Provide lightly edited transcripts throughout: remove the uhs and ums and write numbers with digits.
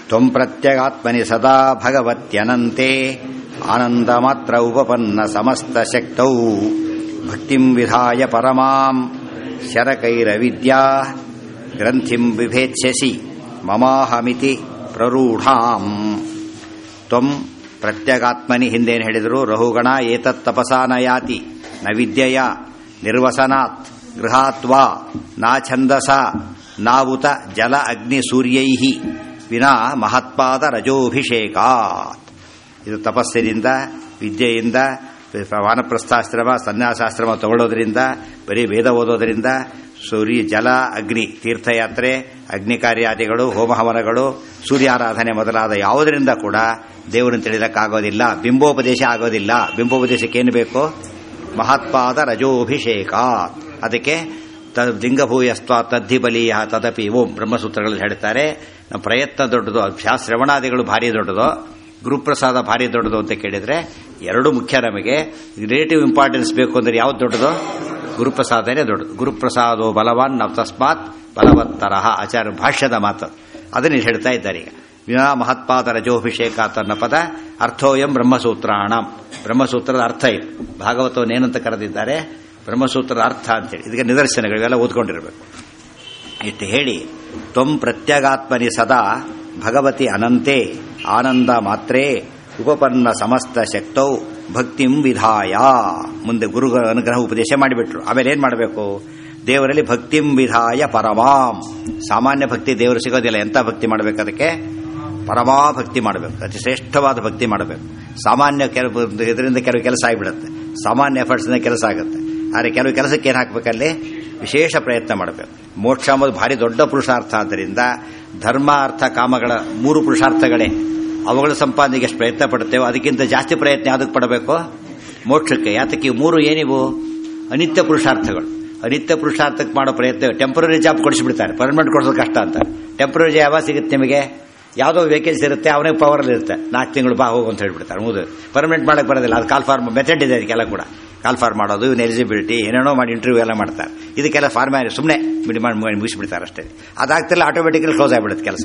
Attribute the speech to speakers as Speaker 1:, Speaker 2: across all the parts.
Speaker 1: ತ್ವಂ ಪ್ರತ್ಯಗಾತ್ಮನಿ ಸದಾ ಭಗವತ್ಯನಂತೆ ಆನಂದ ಮಾತ್ರ ಉಪಪನ್ನ ಸಮಸ್ತ ಶಕ್ತೌ ಭಕ್ತಿಂ ವಿಧಾಯ ಪರಮಾಂ ಶರಕೈರವಿದ್ಯಾ ಗ್ರಂಥಿಂ ಬಿಭೇತ್ಸ್ಯಸಿ ಮಮಾಹಮಿತಿ ಪ್ರರೂಢಾಂ. ತ್ವಂ ಪ್ರತ್ಯಗಾತ್ಮನಿ ಹಿಂದೇನು ಹೇಳಿದರು? ರಹುಗಣ ಏತತ್ ತಪಸಾ ನ ಯಾತಿ ನ ವಿದ್ಯೆಯ ನಿರ್ವಸನಾತ್ ಗೃಹಾತ್ವಾ ನಾ ಛಂದಸ ನಾವುತ ಜಲ ಅಗ್ನಿ ಸೂರ್ಯೈಃ ವಿನಾ ಮಹತ್ಪಾದ ರಜೋಭಿಷೇಕಾತ್. ಇದು ತಪಸ್ಸಿನಿಂದ, ವಿದ್ಯೆಯಿಂದ, ವಾನಪ್ರಸ್ಥಾಶ್ರಮ ಸನ್ಯಾಸಾಶ್ರಮ ತಗೊಳ್ಳೋದ್ರಿಂದ, ಬರೀ ವೇದ ಓದೋದ್ರಿಂದ, ಸೂರ್ಯ ಜಲ ಅಗ್ನಿ ತೀರ್ಥಯಾತ್ರೆ, ಅಗ್ನಿ ಕಾರ್ಯಾದಿಗಳು, ಹೋಮಹವನಗಳು, ಸೂರ್ಯಾರಾಧನೆ ಮೊದಲಾದ ಯಾವುದರಿಂದ ಕೂಡ ದೇವರನ್ನು ತಿಳಿಲಕ್ಕಾಗೋದಿಲ್ಲ. ಬಿಂಬೋಪದೇಶ ಆಗೋದಿಲ್ಲ. ಬಿಂಬೋಪದೇಶಕ್ಕೇನು ಬೇಕು? ಮಹತ್ಪಾದ ರಜೋಭಿಷೇಕಾತ್. ಅದಕ್ಕೆ ಲಿಂಗಭೂಯಸ್ತ್ವ ತದ್ಧಿ ಬಲೀಯ ತದಪಿ ಓಂ ಬ್ರಹ್ಮಸೂತ್ರಗಳಲ್ಲಿ ಹೇಳ್ತಾರೆ. ನಮ್ಮ ಪ್ರಯತ್ನ ದೊಡ್ಡದು, ಶ್ರವಣಾದಿಗಳು ಭಾರಿ ದೊಡ್ಡದು, ಗುರುಪ್ರಸಾದ ಭಾರಿ ದೊಡ್ಡದು ಅಂತ ಕೇಳಿದ್ರೆ ಎರಡು ಮುಖ್ಯ. ನಮಗೆ ರಿಲೇಟಿವ್ ಇಂಪಾರ್ಟೆನ್ಸ್ ಬೇಕು ಅಂದ್ರೆ ಯಾವ್ದು ದೊಡ್ಡದು? ಗುರುಪ್ರಸಾದನೇ ದೊಡ್ಡದು. ಗುರುಪ್ರಸಾದೋ ಬಲವಾನ್ ನವ್ ತಸ್ಮಾತ್ ಬಲವತ್ತರಃ ಆಚಾರ್ಯ ಭಾಷ್ಯದ ಮಾತು. ಅದನ್ನು ಹೇಳ್ತಾ ಇದ್ದಾರೆ. ಈಗ ವಿನಾ ಮಹತ್ಪಾದ ರಜೋಭಿಷೇಕ ತನ್ನ ಪದ ಅರ್ಥೋಯಂ ಬ್ರಹ್ಮಸೂತ್ರಾಣ. ಬ್ರಹ್ಮಸೂತ್ರದ ಅರ್ಥ ಇದು. ಭಾಗವತವನ್ನೇನಂತ ಕರೆದಿದ್ದಾರೆ? ಬ್ರಹ್ಮಸೂತ್ರದ ಅರ್ಥ ಅಂತೇಳಿ. ಇದಕ್ಕೆ ನಿದರ್ಶನಗಳು ಇವೆಲ್ಲ ಓದ್ಕೊಂಡಿರಬೇಕು. ಇಷ್ಟು ಹೇಳಿ ತ್ವಂ ಪ್ರತ್ಯಗಾತ್ಮನಿ ಸದಾ ಭಗವತಿ ಅನಂತೆ ಆನಂದ ಮಾತ್ರೇ ಉಪಪನ್ನ ಸಮಸ್ತ ಶಕ್ತೌ ಭಕ್ತಿಂ ವಿಧಾಯ. ಮುಂದೆ ಗುರುಗಳ ಅನುಗ್ರಹ ಉಪದೇಶ ಮಾಡಿಬಿಟ್ರು. ಆಮೇಲೆ ಏನ್ ಮಾಡಬೇಕು? ದೇವರಲ್ಲಿ ಭಕ್ತಿಂ ವಿಧಾಯ ಪರಮಾಂ. ಸಾಮಾನ್ಯ ಭಕ್ತಿ ದೇವರು ಸಿಗೋದಿಲ್ಲ. ಎಂತ ಭಕ್ತಿ ಮಾಡಬೇಕು? ಅದಕ್ಕೆ ಪರಮಾ ಭಕ್ತಿ ಮಾಡಬೇಕು. ಅತಿ ಶ್ರೇಷ್ಠವಾದ ಭಕ್ತಿ ಮಾಡಬೇಕು. ಸಾಮಾನ್ಯ ಇದರಿಂದ ಕೆಲವು ಕೆಲಸ ಆಗಿಬಿಡುತ್ತೆ. ಸಾಮಾನ್ಯ ಎಫರ್ಟ್ಸ್ನ ಕೆಲಸ ಆಗುತ್ತೆ. ಆದರೆ ಕೆಲವು ಕೆಲಸಕ್ಕೆ ಏನು ಹಾಕಬೇಕಲ್ಲಿ? ವಿಶೇಷ ಪ್ರಯತ್ನ ಮಾಡಬೇಕು. ಮೋಕ್ಷ ಎಂಬುದು ಭಾರಿ ದೊಡ್ಡ ಪುರುಷಾರ್ಥ. ಆದ್ದರಿಂದ ಧರ್ಮ ಅರ್ಥ ಕಾಮಗಳ ಮೂರು ಪುರುಷಾರ್ಥಗಳೇ. ಅವುಗಳ ಸಂಪಾದನೆಗೆ ಎಷ್ಟು ಪ್ರಯತ್ನ ಪಡುತ್ತೇವೋ ಅದಕ್ಕಿಂತ ಜಾಸ್ತಿ ಪ್ರಯತ್ನ ಯಾವುದಕ್ಕೆ ಪಡಬೇಕು? ಮೋಕ್ಷಕ್ಕೆ. ಯಾತಕ್ಕೆ? ಮೂರು ಏನಿವು? ಅನಿತ್ಯ ಪುರುಷಾರ್ಥಗಳು. ಅನಿತ್ಯ ಪುರುಷಾರ್ಥಕ್ಕೆ ಮಾಡೋ ಪ್ರಯತ್ನ. ಟೆಂಪರರಿ ಜಾಬ್ ಕೊಡಿಸ್ಬಿಡ್ತಾರೆ, ಪರ್ಮನೆಂಟ್ ಕೊಡಿಸೋದು ಕಷ್ಟ ಅಂತ. ಟೆಂಪರರಿ ಜಾಬ್ ಯಾವಾಗ ಸಿಗುತ್ತೆ ನಿಮಗೆ? ಯಾವುದೋ ವೇಕೆನ್ಸಿ ಇರುತ್ತೆ, ಅವನಿಗೆ ಪವರ್ ಇರುತ್ತೆ, 4 ತಿಂಗಳು ಬಾ ಹೋಗು ಅಂತ ಹೇಳ್ಬಿಡ್ತಾರೆ. ಮುಗಿದು ಪರ್ಮನೆಂಟ್ ಮಾಡಕ್ಕೆ ಬರೋದಿಲ್ಲ. ಅದು ಕಾಲ್ ಫಾರ್ಮ್ ಮೆಥಡ್ ಇದೆ. ಅದಕ್ಕೆಲ್ಲ ಕೂಡ ಕಾಲ್ ಫಾರ್ಮ್ ಮಾಡೋದು, ಇವನ್ ಎಲಿಜಿಬಿಲಿಟಿ ಏನೇನೋ ಮಾಡಿ ಇಂಟರ್ವ್ಯೂ ಎಲ್ಲ ಮಾಡ್ತಾರೆ. ಇದಕ್ಕೆಲ್ಲ ಫಾರ್ಮ್ಯಾಲಿ ಸುಮ್ಮನೆ ಬಿಡಿ ಮಾಡಿ ಮುಗಿಸ್ಬಿಡ್ತಾರೆ ಅಷ್ಟೇ. ಅದಾಗ್ತಿಲ್ಲ, ಆಟೋಮೆಟಿಕಲಿ ಕ್ಲೋಸ್ ಆಗಿಬಿಡುತ್ತೆ ಕೆಲಸ.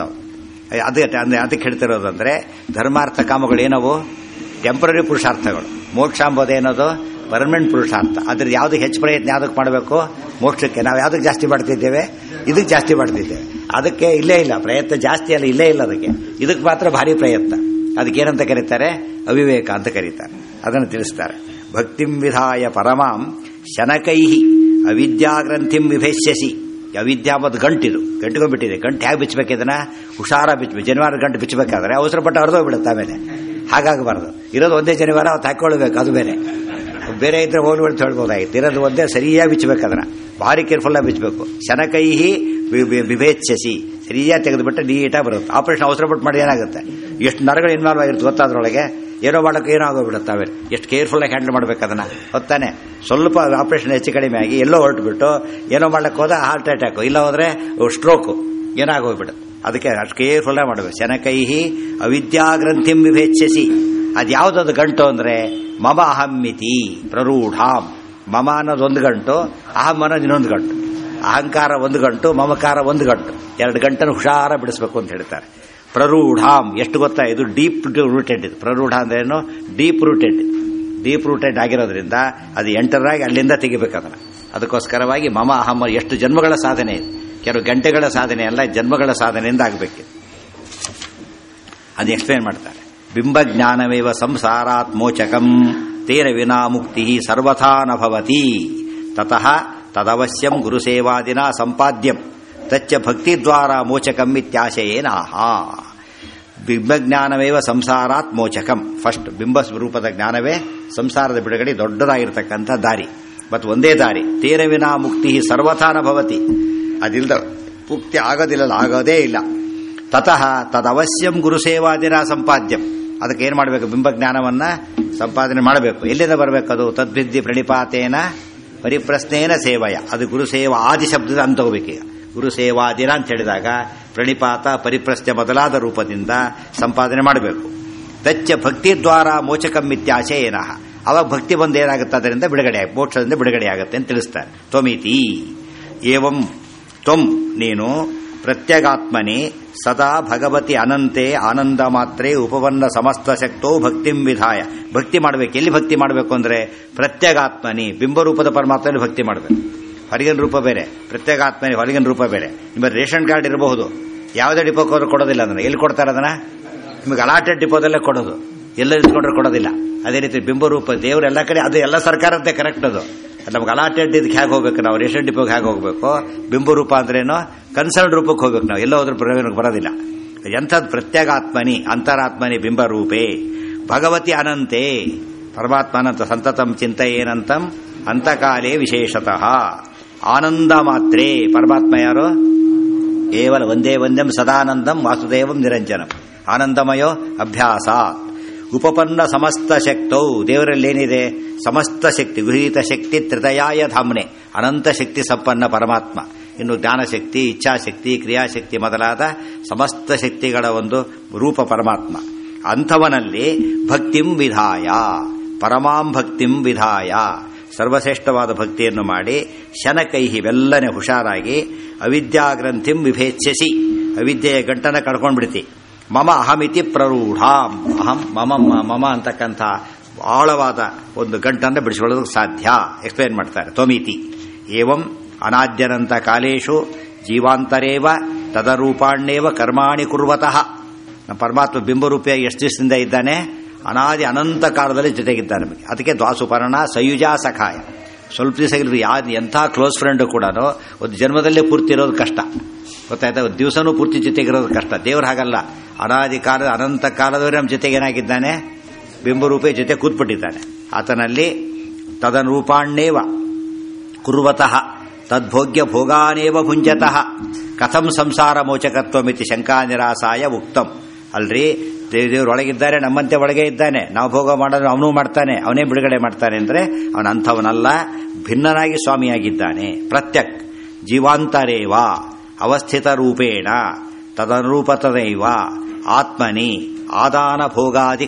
Speaker 1: ಅದಕ್ಕೆ ಹೇಳ್ತಿರೋದು ಅಂದರೆ ಧರ್ಮಾರ್ಥ ಕಾಮಗಳು ಏನವು? ಟೆಂಪರರಿ ಪುರುಷಾರ್ಥಗಳು. ಮೋಕ್ಷ ಎಂಬುದೇನದು? ಪರ್ಮನೆಂಟ್ ಪುರುಷಾರ್ಥ. ಅದ್ರ ಯಾವುದಕ್ಕೆ ಹೆಚ್ಚು ಪ್ರಯತ್ನ ಯಾವುದಕ್ಕೆ ಮಾಡಬೇಕು? ಮೋಕ್ಷಕ್ಕೆ. ನಾವು ಯಾವುದಕ್ಕೆ ಜಾಸ್ತಿ ಮಾಡ್ತಿದ್ದೇವೆ? ಇದಕ್ಕೆ ಜಾಸ್ತಿ ಮಾಡ್ತಿದ್ದೇವೆ. ಅದಕ್ಕೆ ಇಲ್ಲೇ ಇಲ್ಲ ಪ್ರಯತ್ನ ಜಾಸ್ತಿ ಅಲ್ಲ, ಇಲ್ಲೇ ಇಲ್ಲ. ಇದಕ್ಕೆ ಮಾತ್ರ ಭಾರಿ ಪ್ರಯತ್ನ. ಅದಕ್ಕೇನಂತ ಕರೀತಾರೆ? ಅವಿವೇಕ ಅಂತ ಕರೀತಾರೆ. ಅದನ್ನು ತಿಳಿಸ್ತಾರೆ. ಭಕ್ತಿಂ ವಿಧಾಯ ಪರಮಾಂ ಶನಕೈಹಿ ಅವಿದ್ಯಾಗ್ರಂಥಿಂ ವಿಭೇಷ್ಯಸಿ. ಅವಿದ್ಯಾ ಮತ್ತು ಗಂಟಿದು ಗಂಟುಕೊಂಡ್ಬಿಟ್ಟಿದೆ. ಗಂಟು ಹೇಗೆ ಬಿಚ್ಚಬೇಕು? ಇದನ್ನ ಹುಷಾರ ಬಿಚ್ಚಬೇಕು. ಜನಿವಾರ ಗಂಟು ಬಿಚ್ಚಬೇಕಾದ್ರೆ ಅವಸರಪಟ್ಟು ಹರಿದೋಗ್ಬಿಡುತ್ತೆ. ಆಮೇಲೆ ಹಾಗಾಗಬಾರ್ದು. ಇರೋದು ಒಂದೇ ಜನಿವಾರ, ಅವತ್ತು ಹಾಕೊಳ್ಬೇಕು. ಅದು ಬೇರೆ ಇದ್ರೆ ಹೋಗ್ಲಿ ಅಂತ ಹೇಳ್ಬೋದಾಗಿತ್ತು. ಇರೋದು ಒಂದೇ, ಸರಿಯಾಗಿ ಬಿಚ್ಚಬೇಕಾದ್ರೆ ಭಾರಿ ಕೇರ್ಫುಲ್ಲಾಗಿ ಬಿಚ್ಚಬೇಕು. ಶನಕೈಹಿ ವಿಭೇತ್ಸ್ಯಸಿ. ಸರಿಯಾಗಿ ತೆಗೆದುಬಿಟ್ಟು ನೀಟಾಗಿ ಬರುತ್ತೆ. ಆಪರೇಷನ್ ಅವಸರಪಟ್ಟು ಮಾಡಿ ಏನಾಗುತ್ತೆ? ಎಷ್ಟು ನರಗಳು ಇನ್ವಾಲ್ವ್ ಆಗಿರುತ್ತೆ ಗೊತ್ತಾದ್ರೊಳಗೆ. ಏನೋ ಮಾಡೋಕ್ಕೆ ಏನೋ ಆಗೋಗ್ಬಿಡುತ್ತೆ. ಆಮೇಲೆ ಎಷ್ಟು ಕೇರ್ಫುಲ್ಲಾಗಿ ಹ್ಯಾಂಡಲ್ ಮಾಡ್ಬೇಕು ಅದನ್ನ. ಹೊತ್ತಾನೆ ಸ್ವಲ್ಪ ಆಪರೇಷನ್ ಹೆಚ್ಚು ಕಡಿಮೆ ಆಗಿ ಎಲ್ಲೋ ಹೊರಟುಬಿಟ್ಟು ಏನೋ ಮಾಡ್ಲಿಕ್ಕೆ ಹೋದ ಹಾರ್ಟ್ ಅಟ್ಯಾಕು, ಇಲ್ಲ ಹೋದ್ರೆ ಸ್ಟ್ರೋಕು, ಏನಾಗೋಗ್ಬಿಡುತ್ತೆ. ಅದಕ್ಕೆ ಅಷ್ಟು ಕೇರ್ಫುಲ್ಲಾಗಿ ಮಾಡಬೇಕು. ಶನಕೈಹಿ ಅವಿದ್ಯಾಗ್ರಂಥಿಂ ವಿಭೇತ್ಸ್ಯಸಿ. ಅದ್ಯಾವುದದು ಗಂಟು ಅಂದರೆ ಮಮ ಅಹಮ್ಮಿತಿ ಪ್ರರೂಢಾಂ. ಮಮ ಅನ್ನೋದು ಒಂದು ಗಂಟು, ಅಹಂ ಅನ್ನೋದು ಇನ್ನೊಂದು ಗಂಟು. ಅಹಂಕಾರ ಒಂದು ಗಂಟು, ಮಮಕಾರ ಒಂದು ಗಂಟು. 2 ಗಂಟನ್ನು ಹುಷಾರ ಬಿಡಿಸಬೇಕು ಅಂತ ಹೇಳ್ತಾರೆ. ಪ್ರರೂಢಾಂ ಎಷ್ಟು ಗೊತ್ತಾ? ಇದು ಡೀಪ್ ರೂಟೆಡ್. ಇದು ಪ್ರರೂಢ ಅಂದ್ರೇನು? ಡೀಪ್ ರೂಟೆಡ್ ಆಗಿರೋದ್ರಿಂದ ಅದು ಎಂಟರಾಗಿ ಅಲ್ಲಿಂದ ತೆಗಿಬೇಕದನ್ನ. ಅದಕ್ಕೋಸ್ಕರವಾಗಿ ಮಮ ಅಹಂ ಎಷ್ಟು ಜನ್ಮಗಳ ಸಾಧನೆ ಇದೆ. ಕೆಲವು ಗಂಟೆಗಳ ಸಾಧನೆ ಅಲ್ಲ, ಜನ್ಮಗಳ ಸಾಧನೆಯಿಂದ ಆಗಬೇಕು. ಅದು ಎಕ್ಸ್ಪ್ಲೇನ್ ಮಾಡ್ತಾರೆ. ಬಿಂಬಜ್ಞಾನವೇವ ಸಂಸಾರಾತ್ ಮೋಚಕಂ ತೇನ ವಿನಾ ಮುಕ್ತಿ ಸರ್ವಥಾ ನ ಭವತಿ ತತಃ ತದವಶ್ಯಂ ಗುರುಸೇವಾದಿನ ಸಂಪಾದ್ಯಂ ತಚ್ಚ ಭಕ್ತಿದ್ವಾರ ಮೋಚಕಂ ಇತ್ಯಾಶಯೇನಾಹ. ಬಿಂಬಜ್ಞಾನವೇವ ಸಂಸಾರಾತ್ ಮೋಚಕಂ. ಫಸ್ಟ್ ಬಿಂಬ ರೂಪದ ಜ್ಞಾನವೇ ಸಂಸಾರದ ಬಿಡುಗಡೆ ದೊಡ್ಡದಾಗಿರ್ತಕ್ಕಂಥ ದಾರಿ. ಮತ್ತು ಒಂದೇ ದಾರಿ. ತೇನ ವಿನಾ ಮುಕ್ತಿ ಸರ್ವಥಾ ನ ಭವತಿ. ಅದಿಲ್ಲದ ಮುಕ್ತಿ ಆಗೋದೇ ಇಲ್ಲ. ತತಃ ತದವಶ್ಯಂ ಗುರುಸೇವಾದಿನ ಸಂಪಾದ್ಯಂ. ಅದಕ್ಕೆ ಏನು ಮಾಡಬೇಕು? ಬಿಂಬಜ್ಞಾನವನ್ನ ಸಂಪಾದನೆ ಮಾಡಬೇಕು. ಎಲ್ಲಿಂದ ಬರಬೇಕದು? ತದ್ವಿದ್ಧಿ ಪ್ರಣಿಪಾತೇನ ಪರಿಪ್ರಶ್ನೇನ ಸೇವಯ. ಅದು ಗುರುಸೇವಾ ಆದಿ ಶಬ್ದದ ಅಂತ ತಗೋಬೇಕೀಗ. ಗುರುಸೇವಾದಿನ ಅಂತ ಹೇಳಿದಾಗ ಪ್ರಣಿಪಾತ, ಪರಿಪ್ರಶ್ನೆ ಮೊದಲಾದ ರೂಪದಿಂದ ಸಂಪಾದನೆ ಮಾಡಬೇಕು. ತಚ್ಚ ಭಕ್ತಿ ದ್ವಾರ ಮೋಚಕಂ ಇತ್ಯಾಶಯೇನಃ. ಅವಾಗ ಭಕ್ತಿ ಬಂದು ಏನಾಗುತ್ತೆ? ಅದರಿಂದ ಬಿಡುಗಡೆ, ಮೋಕ್ಷದಿಂದ ಬಿಡುಗಡೆ ಆಗುತ್ತೆ ಅಂತ ತಿಳಿಸ್ತಾರೆ. ತ್ವಮಿತಿ ಏವಂ ತ್ವಂ ನೀನು ಪ್ರತ್ಯಗಾತ್ಮನಿ ಸದಾ ಭಗವತಿ ಅನಂತೆ ಆನಂದ ಮಾತ್ರೇ ಉಪಪನ್ನ ಸಮಸ್ತ ಶಕ್ತೋ ಭಕ್ತಿಂ ವಿಧಾಯ. ಭಕ್ತಿ ಮಾಡಬೇಕು. ಎಲ್ಲಿ ಭಕ್ತಿ ಮಾಡಬೇಕು ಅಂದರೆ ಪ್ರತ್ಯಗಾತ್ಮನಿ, ಬಿಂಬರೂಪದ ಪರಮಾತ್ಮನಲ್ಲಿ ಭಕ್ತಿ ಮಾಡಬೇಕು. ಹೊರಗಿನ ರೂಪ ಬೇರೆ, ಪ್ರತ್ಯೇಗಾತ್ಮನಿ ಹೊರಗಿನ ರೂಪ ಬೇರೆ. ನಿಮ್ಮ ರೇಷನ್ ಕಾರ್ಡ್ ಇರಬಹುದು, ಯಾವುದೇ ಡಿಪೋಕ್ಕೆ ಹೋದ್ರೆ ಕೊಡೋದಿಲ್ಲ. ಅದನ್ನು ಎಲ್ಲಿ ಕೊಡ್ತಾರೆ? ಅದನ್ನ ನಿಮಗೆ ಅಲಾಟೆಡ್ ಡಿಪೋದಲ್ಲೇ ಕೊಡೋದು, ಎಲ್ಲ ಇಟ್ಕೊಂಡ್ರೆ ಕೊಡೋದಿಲ್ಲ. ಅದೇ ರೀತಿ ಬಿಂಬರೂಪ ದೇವರು ಎಲ್ಲ ಕಡೆ, ಅದು ಎಲ್ಲ ಸರ್ಕಾರದ್ದೇ ಕರೆಕ್ಟ್. ಅದು ನಮ್ಗೆ ಅಲಾಟೆಡ್ ಇದಕ್ಕೆ ಹೇಗೆ ಹೋಗ್ಬೇಕು, ನಾವು ರೇಷನ್ ಡಿಪೋಗೆ ಹೇಗೆ ಹೋಗಬೇಕು, ಬಿಂಬರೂಪ ಅಂದ್ರೇನು ಕನ್ಸರ್ನ್ ರೂಪಕ್ಕೆ ಹೋಗ್ಬೇಕು. ನಾವು ಎಲ್ಲ ಹೋದ್ರೂ ಪ್ರಯೋಜನಕ್ಕೆ ಬರೋದಿಲ್ಲ. ಎಂಥದ್ದು ಪ್ರತ್ಯೇಗಾತ್ಮನಿ ಅಂತರಾತ್ಮನಿ ಬಿಂಬರೂಪೇ ಭಗವತಿ ಅನಂತೆ, ಪರಮಾತ್ಮ ಅನಂತ ಸಂತತಂ ಚಿಂತೆಯೇನಂತಂ ಅಂತಕಾಲೇ ವಿಶೇಷತಃ ಆನಂದ ಮಾತ್ರೇ. ಪರಮಾತ್ಮ ಯಾರು? ಕೇವಲ ಒಂದೇ ಒಂದಂ ಸದಾನಂದಂ ವಾಸುದೇವಂ ನಿರಂಜನಂ ಆನಂದಮಯೋ ಅಭ್ಯಾಸ. ಉಪಪನ್ನ ಸಮಸ್ತ ಶಕ್ತೌ, ದೇವರಲ್ಲೇನಿದೆ? ಸಮಸ್ತ ಶಕ್ತಿ, ಗೃಹೀತ ಶಕ್ತಿ ತ್ರಿತಯಾಯ ಧಾಮ್ನೆ, ಅನಂತ ಶಕ್ತಿ ಸಂಪನ್ನ ಪರಮಾತ್ಮ. ಇನ್ನು ಜ್ಞಾನಶಕ್ತಿ, ಇಚ್ಛಾಶಕ್ತಿ, ಕ್ರಿಯಾಶಕ್ತಿ ಮೊದಲಾದ ಸಮಸ್ತ ಶಕ್ತಿಗಳ ಒಂದು ರೂಪ ಪರಮಾತ್ಮ. ಅಂಥವನಲ್ಲಿ ಭಕ್ತಿಂ ವಿಧಾಯ, ಪರಮಾಂ ಭಕ್ತಿಂ ವಿಧಾಯ, ಸರ್ವಶ್ರೇಷ್ಠವಾದ ಭಕ್ತಿಯನ್ನು ಮಾಡಿ ಶನಕೈಹಿ ಬೆಲ್ಲನೆ ಹುಷಾರಾಗಿ ಅವಿದ್ಯಾಗ್ರಂಥಿಂ ವಿಭೇಚ್ಯಸಿ, ಅವಿದ್ಯೆಯ ಗಂಟನ ಕಳ್ಕೊಂಡ್ಬಿಡ್ತಿ. ಮಮ ಅಹಮಿತಿ ಪ್ರರೂಢಾಂ, ಅಹಂ ಮಮ ಮಮ ಅಂತಕ್ಕಂಥ ಆಳವಾದ ಒಂದು ಗಂಟನ್ನು ಬಿಡಿಸಿಕೊಳ್ಳೋದಕ್ಕೆ ಸಾಧ್ಯ. ಎಕ್ಸ್ಪ್ಲೇನ್ ಮಾಡ್ತಾರೆ. ತ್ವಮಿತಿ ಏವಂ ಅನಾದ್ಯನಂತ ಕಾಲೇಶು ಜೀವಾಂತರೇವ ತದರೂಪಾಣ್ಯೇವ ಕರ್ಮಾಣಿ ಕುರ್ವತಃ. ನಮ್ಮ ಪರಮಾತ್ಮ ಬಿಂಬರೂಪಿಯಾಗಿ ಎಷ್ಟು ದಿವಸದಿಂದ ಇದ್ದಾನೆ? ಅನಾದಿ ಅನಂತ ಕಾಲದಲ್ಲಿ ಜೊತೆಗಿದ್ದಾನೆ ನಮಗೆ. ಅದಕ್ಕೆ ದ್ವಾಸುಪರ್ಣ ಸಯುಜಾ ಸಖಾಯ. ಸ್ವಲ್ಪ ದಿವಸ ಎಂಥ ಕ್ಲೋಸ್ ಫ್ರೆಂಡು ಕೂಡ ಒಂದು ಜನ್ಮದಲ್ಲೇ ಪೂರ್ತಿ ಇರೋದು ಕಷ್ಟ, ಗೊತ್ತಾಯ್ತಾ? ಒಂದು ದಿವಸನೂ ಪೂರ್ತಿ ಜೊತೆಗಿರೋದು ಕಷ್ಟ. ದೇವರು ಹಾಗಲ್ಲ, ಅನಾದಿ ಕಾಲದ ಅನಂತ ಕಾಲದವರೆ ನಮ್ಮ ಜೊತೆಗೆ ಏನಾಗಿದ್ದಾನೆ? ಬಿಂಬರೂಪೇ ಜೊತೆ ಕೂತ್ಬಿಟ್ಟಿದ್ದಾನೆ. ಆತನಲ್ಲಿ ತದನೂಪಾಣ್ಯೇವ ಕುರ್ವತಃ ತದ್ಭೋಗ್ಯ ಭೋಗಾನೇವ ಭುಂಜತಃ ಕಥಂ ಸಂಸಾರ ಮೋಚಕತ್ವಮಿತಿ ಶಂಕಾ ನಿರಾಸಾಯ ಉಕ್ತಂ. ಅಲ್ರಿ, ದೇವರೊಳಗಿದ್ದಾರೆ, ನಮ್ಮಂತೆ ಒಳಗೆ ಇದ್ದಾನೆ, ನಾವು ಭೋಗ ಮಾಡೋದು ಅವನು ಮಾಡ್ತಾನೆ, ಅವನೇ ಬಿಡುಗಡೆ ಮಾಡ್ತಾನೆ ಅಂದರೆ ಅವನ ಅಂಥವನಲ್ಲ, ಭಿನ್ನನಾಗಿ ಸ್ವಾಮಿಯಾಗಿದ್ದಾನೆ. ಪ್ರತ್ಯಕ್ ಜೀವಾಂತರೇವ ಅವಸ್ಥಿತ ರೂಪೇಣ ತದನುರೂಪತನೈವ ಆತ್ಮನಿ ಆದಾನ ಭೋಗಾದಿ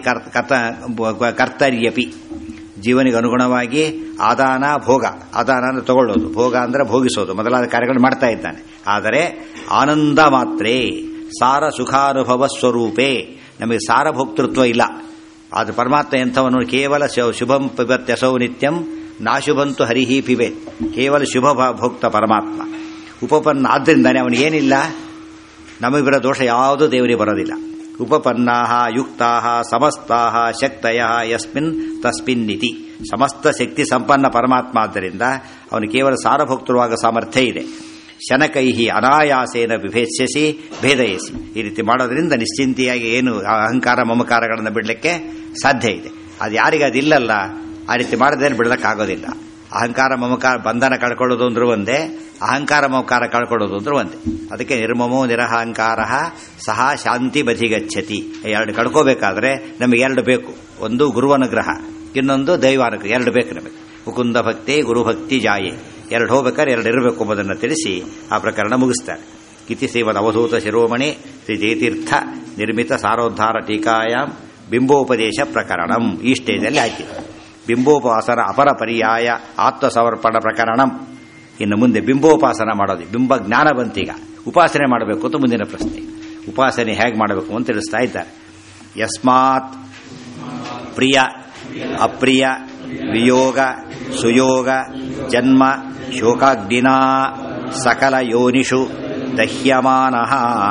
Speaker 1: ಕರ್ತರ್ಯಪಿ. ಜೀವನಿಗೆ ಅನುಗುಣವಾಗಿ ಆದಾನ ಭೋಗ, ಆದಾನ ಅಂದರೆ ತಗೊಳ್ಳೋದು, ಭೋಗ ಅಂದರೆ ಭೋಗಿಸೋದು ಮೊದಲಾದ ಕಾರ್ಯಗಳು ಮಾಡ್ತಾ ಇದ್ದಾನೆ. ಆದರೆ ಆನಂದ ಮಾತ್ರೇ ಸಾರ ಸುಖಾನುಭವ ಸ್ವರೂಪೇ, ನಮಗೆ ಸಾರಭೋಕ್ತೃತ್ವ ಇಲ್ಲ. ಆದರೆ ಪರಮಾತ್ಮ ಎಂಥವನು? ಕೇವಲ ಶುಭಂ ಪಿಬತ್ಯಸೌ ನಿತ್ಯಂ ನಾಶುಭಂತು ಹರಿಹಿ ಪಿಬೇತ್. ಕೇವಲ ಶುಭ ಭೋಕ್ತ ಪರಮಾತ್ಮ. ಉಪಪನ್ನ, ಆದ್ದರಿಂದಾನೆ ಅವನಿಗೇನಿಲ್ಲ, ನಮಗೆ ಬರೋ ದೋಷ ಯಾವುದೂ ದೇವರಿಗೆ ಬರೋದಿಲ್ಲ. ಉಪಪನ್ನಾಹ ಯುಕ್ತಾಹ ಸಮಸ್ತಾಹ ಶಕ್ತಯ ಯಸ್ಮಿನ್ ತಸ್ಮಿನ್ನಿತಿ. ಸಮಸ್ತ ಶಕ್ತಿ ಸಂಪನ್ನ ಪರಮಾತ್ಮ. ಆದ್ದರಿಂದ ಅವನು ಕೇವಲ ಸಾರಭೋಕ್ತೃವಾಗ ಸಾಮರ್ಥ್ಯ ಇದೆ. ಶನಕೈಹಿ ಅನಾಯಾಸೇನ ವಿಭೇತ್ಸಿಸಿ ಭೇದಯಿಸಿ. ಈ ರೀತಿ ಮಾಡೋದ್ರಿಂದ ನಿಶ್ಚಿಂತೆಯಾಗಿ ಏನು ಅಹಂಕಾರ ಮಮಕಾರಗಳನ್ನು ಬಿಡಲಿಕ್ಕೆ ಸಾಧ್ಯ ಇದೆ. ಅದು ಯಾರಿಗೆ ಅದಿಲ್ಲಲ್ಲ, ಆ ರೀತಿ ಮಾಡೋದೇನು ಬಿಡಲಿಕ್ಕಾಗೋದಿಲ್ಲ. ಅಹಂಕಾರ ಮಮಕಾರ ಬಂಧನ ಕಳ್ಕೊಳ್ಳೋದು ಅಂದ್ರೆ ಒಂದೇ, ಅಹಂಕಾರ ಮಮಕಾರ ಕಳ್ಕೊಳ್ಳೋದು ಅಂದ್ರೆ ಒಂದೇ. ಅದಕ್ಕೆ ನಿರ್ಮಮೋ ನಿರಹಂಕಾರ ಸಹ ಶಾಂತಿ ಬಧಿಗಚ್ಚತಿ. ಎರಡು ಕಳ್ಕೋಬೇಕಾದ್ರೆ ನಮಗೆ ಎರಡು ಬೇಕು. ಒಂದು ಗುರುವನುಗ್ರಹ, ಇನ್ನೊಂದು ದೈವಾನುಗ್ರಹ. ಎರಡು ಬೇಕು ನಮಗೆ. ಮುಕುಂದ ಭಕ್ತಿ ಗುರುಭಕ್ತಿ ಜಾಯೆ. ಎರಡು ಹೋಗ್ಬೇಕಾದ್ರೆ ಎರಡು ಇರಬೇಕು ಎಂಬುದನ್ನು ತಿಳಿಸಿ ಆ ಪ್ರಕರಣ ಮುಗಿಸ್ತಾರೆ. ಇತಿ ಶ್ರೀಮದ್ ಅವಧೂತ ಶಿರೋಮಣಿ ಶ್ರೀ ಜಯತೀರ್ಥ ನಿರ್ಮಿತ ಸಾರೋದ್ಧಾರ ಟೀಕಾಯಾಂ ಬಿಂಬೋಪದೇಶ ಪ್ರಕರಣಂ. ಈ ಸ್ಟೇಜಲ್ಲಿ ಆಯ್ತು. ಬಿಂಬೋಪಾಸನ ಅಪರ ಪರ್ಯಾಯ ಆತ್ಮಸಮರ್ಪಣ ಪ್ರಕರಣಂ. ಇನ್ನು ಮುಂದೆ ಬಿಂಬೋಪಾಸನ ಮಾಡೋದು, ಬಿಂಬ ಜ್ಞಾನ ಬಂತೀಗ. ಉಪಾಸನೆ ಮಾಡಬೇಕು ಅಂತ ಮುಂದಿನ ಪ್ರಶ್ನೆ. ಉಪಾಸನೆ ಹೇಗೆ ಮಾಡಬೇಕು ಅಂತ ತಿಳಿಸ್ತಾ ಇದ್ದಾರೆ. ಯಸ್ಮಾತ್ ಪ್ರಿಯ ಅಪ್ರಿಯ ವಿಯೋಗ ಸುಯೋಗ ಜನ್ಮ ಶೋಕಾಗ್ನಿನಾ ಸಕಲ ಯೋನಿಷು ದಹ್ಯಮಾನಃ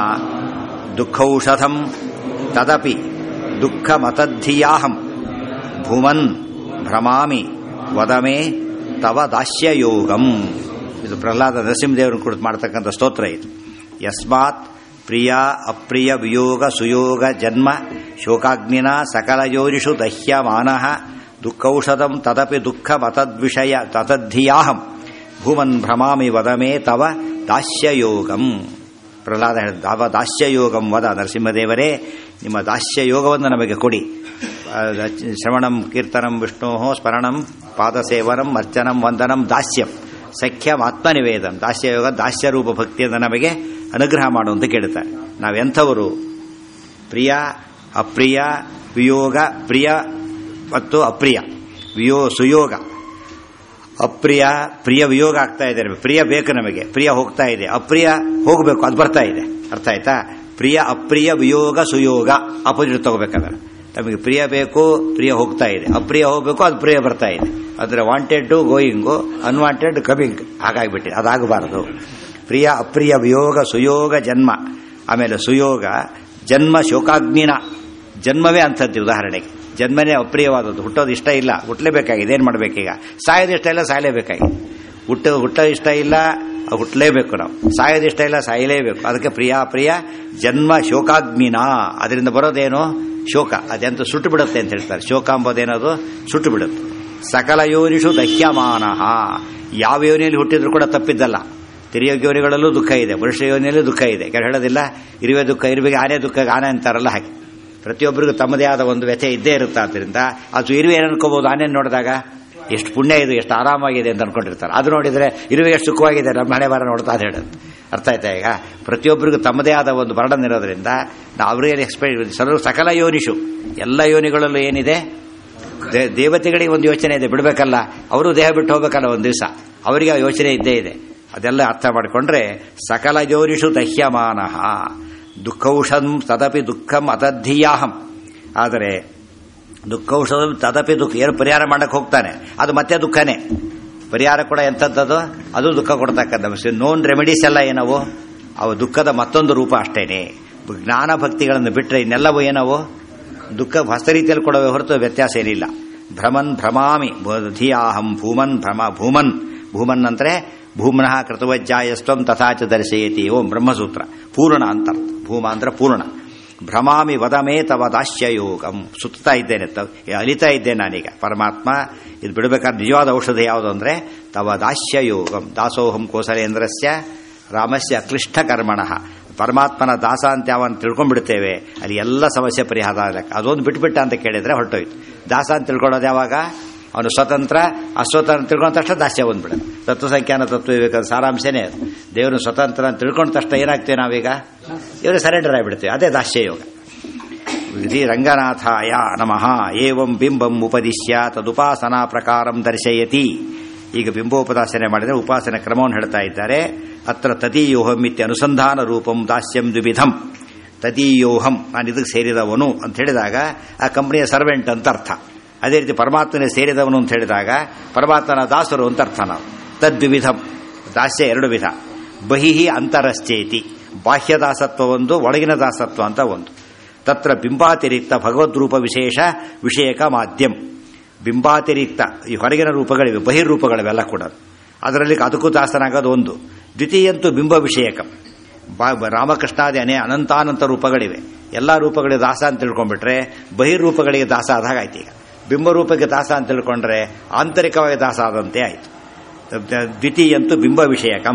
Speaker 1: ದುಃಖೌಷಧಂ ತದಪಿ ದುಃಖಮತದ್ಧಿಯಾಹಂ ಭುವನ್ ಭ್ರಮಾಮಿ ವದಮೇ ತವ ದಾಸ್ಯಯೋಗಂ. ಇದು ಪ್ರಹ್ಲಾದ ನರಸಿಂಹದೇವರನ್ನು ಕುರಿತು ಮಾಡತಕ್ಕಂಥ ಸ್ತೋತ್ರ ಇದು. ಯಸ್ಮಾತ್ ಪ್ರಿಯ ಅಪ್ರಿಯ ವಿಯೋಗ ಸುಯೋಗ ಜನ್ಮ ಶೋಕಾಗ್ನಿನ ಸಕಲ ಯೋನಿಷು ದಹ್ಯಮಾನಃ ದುಃಖೌಷಧಂ ತದಪಿ ದುಃಖಮತದ್ವಿಷಯ ತತದ್ಧಿಯಾಹಂ ಭುವನ್ ಭ್ರಮಾಮಿ ವದಮೇ ತವ ದಾಸ್ಯಯೋಗಂ. ಪ್ರಹ್ಲಾದ ತವ ದಾಸ್ಯಯೋಗಂ ವದ. ನರಸಿಂಹದೇವರೇ, ನಿಮ್ಮ ದಾಸ್ಯಯೋಗವನ್ನು ನಮಗೆ ಕೊಡಿ. ಶ್ರವಣಂ ಕೀರ್ತನಂ ವಿಷ್ಣೋ ಸ್ಮರಣಂ ಪಾದಸೇವನಂ ಅರ್ಚನಂ ವಂದನಂ ದಾಸ್ಯಂ ಸಖ್ಯಂ ಆತ್ಮನಿವೇದಂ. ದಾಸ್ಯಯೋಗ, ದಾಸ್ಯರೂಪ ಭಕ್ತಿಯನ್ನು ನಮಗೆ ಅನುಗ್ರಹ ಮಾಡುವಂತ ಕೇಳುತ್ತಾರೆ. ನಾವೆಂಥವರು? ಪ್ರಿಯ ಅಪ್ರಿಯ ವಿಯೋಗ, ಪ್ರಿಯ ಮತ್ತು ಅಪ್ರಿಯ, ಸುಯೋಗ, ಅಪ್ರಿಯ ಪ್ರಿಯ ವಿಯೋಗ ಆಗ್ತಾ ಇದೆ, ಪ್ರಿಯ ಬೇಕು ನಮಗೆ, ಪ್ರಿಯ ಹೋಗ್ತಾ ಇದೆ, ಅಪ್ರಿಯ ಹೋಗಬೇಕು, ಅದು ಬರ್ತಾ ಇದೆ. ಅರ್ಥ ಆಯ್ತಾ? ಪ್ರಿಯ ಅಪ್ರಿಯ ವಿಯೋಗ ಸುಯೋಗ ಅಪೋಸಿಟ್ ತಗೋಬೇಕಾದ್ರೆ ನಮಗೆ ಪ್ರಿಯ ಬೇಕು, ಪ್ರಿಯ ಹೋಗ್ತಾ ಇದೆ, ಅಪ್ರಿಯ ಹೋಗಬೇಕು, ಅದು ಪ್ರಿಯ ಬರ್ತಾ ಇದೆ. ಅಂದ್ರೆ ವಾಂಟೆಡ್ ಗೋಯಿಂಗು, ಅನ್ವಾಂಟೆಡ್ ಕಮಿಂಗ್ ಹಾಗಾಗಿಬಿಟ್ಟಿದೆ. ಅದಾಗಬಾರದು. ಪ್ರಿಯ ಅಪ್ರಿಯ ವಿಯೋಗ ಸುಯೋಗ ಜನ್ಮ. ಆಮೇಲೆ ಸುಯೋಗ ಜನ್ಮ ಶೋಕಾಗ್ನಿನ, ಜನ್ಮವೇ ಅಂಥದ್ದು. ಉದಾಹರಣೆಗೆ ಜನ್ಮನೇ ಅಪ್ರಿಯವಾದದ್ದು, ಹುಟ್ಟೋದು ಇಷ್ಟ ಇಲ್ಲ, ಹುಟ್ಟಲೇಬೇಕಾಗಿದೆ. ಏನು ಮಾಡಬೇಕೀಗ? ಸಾಯೋದು ಇಷ್ಟ ಇಲ್ಲ, ಸಾಯಲೇಬೇಕಾಗಿದೆ. ಹುಟ್ಟೋ ಇಷ್ಟ ಇಲ್ಲ, ಹುಟ್ಟಲೇಬೇಕು. ನಾವು ಸಾಯೋದು ಇಷ್ಟ ಇಲ್ಲ, ಸಾಯಲೇಬೇಕು. ಅದಕ್ಕೆ ಪ್ರಿಯ ಪ್ರಿಯ ಜನ್ಮ ಶೋಕಾಗ್ನಿನ. ಅದರಿಂದ ಬರೋದೇನು? ಶೋಕ. ಅದೆಂತೂ ಸುಟ್ಟು ಬಿಡುತ್ತೆ ಅಂತ ಹೇಳ್ತಾರೆ. ಶೋಕ ಎಂಬುದೇನದು ಸುಟ್ಟು ಬಿಡುತ್ತೆ. ಸಕಲ ಯೋನಿಷು ದಹ್ಯಮಾನ. ಯಾವ ಯೋನಿಯಲ್ಲಿ ಹುಟ್ಟಿದ್ರು ಕೂಡ ತಪ್ಪಿದ್ದಲ್ಲ. ತಿರಿಯ ಯೋನಿಗಳಲ್ಲೂ ದುಃಖ ಇದೆ, ಮನುಷ್ಯ ಯೋನಿಯಲ್ಲೂ ದುಃಖ ಇದೆ. ಯಾರು ಹೇಳೋದಿಲ್ಲ? ಇರುವೆ ದುಃಖ, ಇರುವೆಗೆ ಆನೆ ದುಃಖ, ಆನೆ ಅಂತಾರಲ್ಲ ಹಾಗೆ. ಪ್ರತಿಯೊಬ್ಬರಿಗೂ ತಮ್ಮದೇ ಆದ ಒಂದು ವ್ಯಥೆ ಇದ್ದೇ ಇರುತ್ತೆ. ಆದ್ದರಿಂದ ಅದು ಇರುವೆ ಏನು ಅನ್ಕೋಬಹುದು? ಆನೆ ನೋಡಿದಾಗ ಎಷ್ಟು ಪುಣ್ಯ ಇದು, ಎಷ್ಟು ಆರಾಮಾಗಿದೆ ಅಂತ ಅನ್ಕೊಂಡಿರ್ತಾರೆ. ಅದು ನೋಡಿದ್ರೆ ಇರುವೆ ಎಷ್ಟು ಸುಖವಾಗಿದೆ, ನಮ್ಮ ಹಣೆ ಬಾರ ನೋಡ್ತಾ ಅದು ಹೇಳೋದು. ಅರ್ಥ ಆಯ್ತಾ? ಈಗ ಪ್ರತಿಯೊಬ್ಬರಿಗೂ ತಮ್ಮದೇ ಆದ ಒಂದು ಬರ್ಡನ್ ಇರೋದ್ರಿಂದ ನಾವು ಅವರಿಗೆ ಎಕ್ಸ್ಪೆಕ್ಟ್ ಸಕಲ ಯೋನಿಷು, ಎಲ್ಲ ಯೋನಿಗಳಲ್ಲೂ ಏನಿದೆ? ದೇವತೆಗಳಿಗೆ ಒಂದು ಯೋಚನೆ ಇದೆ, ಬಿಡಬೇಕಲ್ಲ, ಅವರು ದೇಹ ಬಿಟ್ಟು ಹೋಗ್ಬೇಕಲ್ಲ ಒಂದು ದಿವಸ, ಅವರಿಗೆ ಆ ಯೋಚನೆ ಇದ್ದೇ ಇದೆ. ಅದೆಲ್ಲ ಅರ್ಥ ಮಾಡಿಕೊಂಡ್ರೆ ಸಕಲ ಯೋನಿಷು ದಹ್ಯಮಾನ ದುಃಖೌಷಧಂ ತದಪಿ ದುಃಖಂ ಅತದ್ಧಿಯಾಹಂ. ಆದರೆ ದುಃಖೌಷಧಂ ತದಪಿ ದುಃಖ, ಏನು ಪರಿಹಾರ ಮಾಡಕ್ಕೆ ಹೋಗ್ತಾನೆ ಅದು ಮತ್ತೆ ದುಃಖನೇ. ಪರಿಹಾರ ಕೂಡ ಎಂಥದ್ದು? ಅದು ದುಃಖ ಕೊಡ್ತಕ್ಕಂಥ. ನೋನ್ ರೆಮಿಡೀಸ್ ಎಲ್ಲ ಏನವು? ಅವು ದುಃಖದ ಮತ್ತೊಂದು ರೂಪ ಅಷ್ಟೇನೆ. ಜ್ಞಾನ ಭಕ್ತಿಗಳನ್ನು ಬಿಟ್ಟರೆ ಇನ್ನೆಲ್ಲವೂ ಏನವು? ದುಃಖ ಹೊಸ ರೀತಿಯಲ್ಲಿ ಕೊಡುವ ಹೊರತು ವ್ಯತ್ಯಾಸ ಏನಿಲ್ಲ. ಭ್ರಮನ್ ಭ್ರಮಾಮಿ ಧಿಯಾಹಂ ಭೂಮನ್ ಭೂಮನ್. ಭೂಮನ್ ಅಂದರೆ ಭೂಮ್ನಃ ಕೃತವಜ್ಜಾಯಸ್ತ್ವಂ ತಥಾಚ ದರ್ಶಯತಿ. ಓಂ ಬ್ರಹ್ಮಸೂತ್ರ. ಪೂರ್ಣ ಅಂತ ಅರ್ಥ. ಭೂಮ ಅಂದ್ರೆ ಪೂರ್ಣ. ಭ್ರಮಾಮಿ ವದಮೇ ತವ ದಾಸ್ಯಯೋಗಂ. ಸುತ್ತಾ ಇದ್ದೇನೆ, ಅಲಿತಾ ಇದ್ದೇನೆ ನಾನೀಗ. ಪರಮಾತ್ಮ ಇದು ಬಿಡಬೇಕಾದ ನಿಜವಾದ ಔಷಧ ಯಾವುದು ಅಂದರೆ ತವ ದಾಸ್ಯಯೋಗಂ. ದಾಸೋಹಂ ಕೋಸಲೇಂದ್ರಸ್ಯ ರಾಮಸ್ಯ ಅಕ್ಲಿಷ್ಟ ಕರ್ಮಣಃ. ಪರಮಾತ್ಮನ ದಾಸ ಅಂತ ಯಾವನ್ನ ತಿಳ್ಕೊಂಡ್ಬಿಡ್ತೇವೆ, ಅಲ್ಲಿ ಎಲ್ಲ ಸಮಸ್ಯೆ ಪರಿಹಾರ ಆಗಕ್ಕೆ. ಅದೊಂದು ಬಿಟ್ಬಿಟ್ಟ ಅಂತ ಕೇಳಿದ್ರೆ ಹೊರಟೋಯ್ತು. ದಾಸ ಅಂತ ತಿಳ್ಕೊಳ್ಳೋದು ಯಾವಾಗ? ಅವನು ಸ್ವತಂತ್ರ ಅಸ್ವತಂತ್ರ ತಿಳ್ಕೊಂಡ ತಕ್ಷಣ ದಾಸ್ಯ ಬಂದ್ಬಿಡೋದು. ತತ್ವಸಂಖ್ಯಾನ ತತ್ವ ವಿವೇಕದ ಸಾರಾಂಶನೇ ಅದು. ದೇವರು ಸ್ವತಂತ್ರ ಅಂತ ತಿಳ್ಕೊಂಡ ತಕ್ಷಣ ಏನಾಗ್ತೇವೆ ನಾವೀಗ? ಇವರು ಸರೆಂಡರ್ ಆಗಿಬಿಡ್ತೇವೆ. ಅದೇ ದಾಸ್ಯ ಯೋಗ. ವಿಧಿ ರಂಗನಾಥಾಯ ನಮಃ ಏವಂ ಬಿಂಬಂ ಉಪದಿಶ್ಯ ತದುಪಾಸನಾ ಪ್ರಕಾರಂ ದರ್ಶಯತಿ. ಈಗ ಬಿಂಬೋಪದಾಸನೆ ಮಾಡಿದರೆ ಉಪಾಸನೆ ಕ್ರಮವನ್ನು ಹೇಳ್ತಾ ಇದ್ದಾರೆ. ಅತ್ರ ತದೀಯೋಹಂ ಇತ್ಯ ಅನುಸಂಧಾನ ರೂಪಂ ದಾಸ್ಯಂ ದ್ವಿವಿಧಂ. ತದೀಯೋಹಂ, ನಾನು ಇದಕ್ಕೆ ಸೇರಿದವನು ಅಂತ ಹೇಳಿದಾಗ ಆ ಕಂಪನಿಯ ಸರ್ವೆಂಟ್ ಅಂತ ಅರ್ಥ. ಅದೇ ರೀತಿ ಪರಮಾತ್ಮನೇ ಸೇರಿದವನು ಅಂತ ಹೇಳಿದಾಗ ಪರಮಾತ್ಮನ ದಾಸರು ಅಂತ ಅರ್ಥ. ನಾವು ತದ್ವಿಧಂ, ದಾಸ್ಯ ಎರಡು ವಿಧ. ಬಹಿಹಿ ಅಂತರಶ್ಚೇತಿ, ಬಾಹ್ಯ ದಾಸತ್ವ ಒಂದು, ಒಳಗಿನ ದಾಸತ್ವ ಅಂತ ಒಂದು. ತತ್ರ ಬಿಂಬಾತಿರಿಕ್ತ ಭಗವದ್ರೂಪ ವಿಶೇಷ ವಿಷಯಕ ಮಾಧ್ಯಮ. ಬಿಂಬಾತಿರಿಕ್ತ ಈ ಹೊರಗಿನ ರೂಪಗಳಿವೆ, ಬಹಿರ್ರೂಪಗಳಿವೆಲ್ಲ ಕೂಡ. ಅದರಲ್ಲಿ ಅದಕ್ಕೂ ದಾಸನಾಗೋದು ಒಂದು. ದ್ವಿತೀಯಂತೂ ಬಿಂಬ ವಿಷಯಕ. ರಾಮಕೃಷ್ಣಾದಿ ಅನಂತಾನಂತ ರೂಪಗಳಿವೆ. ಎಲ್ಲ ರೂಪಗಳಿಗೆ ದಾಸ ಅಂತ ತಿಳ್ಕೊಂಡ್ಬಿಟ್ರೆ ಬಹಿರ್ರೂಪಗಳಿಗೆ ದಾಸ ಆದಾಗ ಆಯ್ತು. ಈಗ ಬಿಂಬರೂಪಕ್ಕೆ ದಾಸ ಅಂತ ತಿಳ್ಕೊಂಡ್ರೆ ಆಂತರಿಕವಾಗಿ ದಾಸ ಆದಂತೆ ಆಯಿತು. ದ್ವಿತೀಯಂತೂ ಬಿಂಬ ವಿಷಯಕಂ.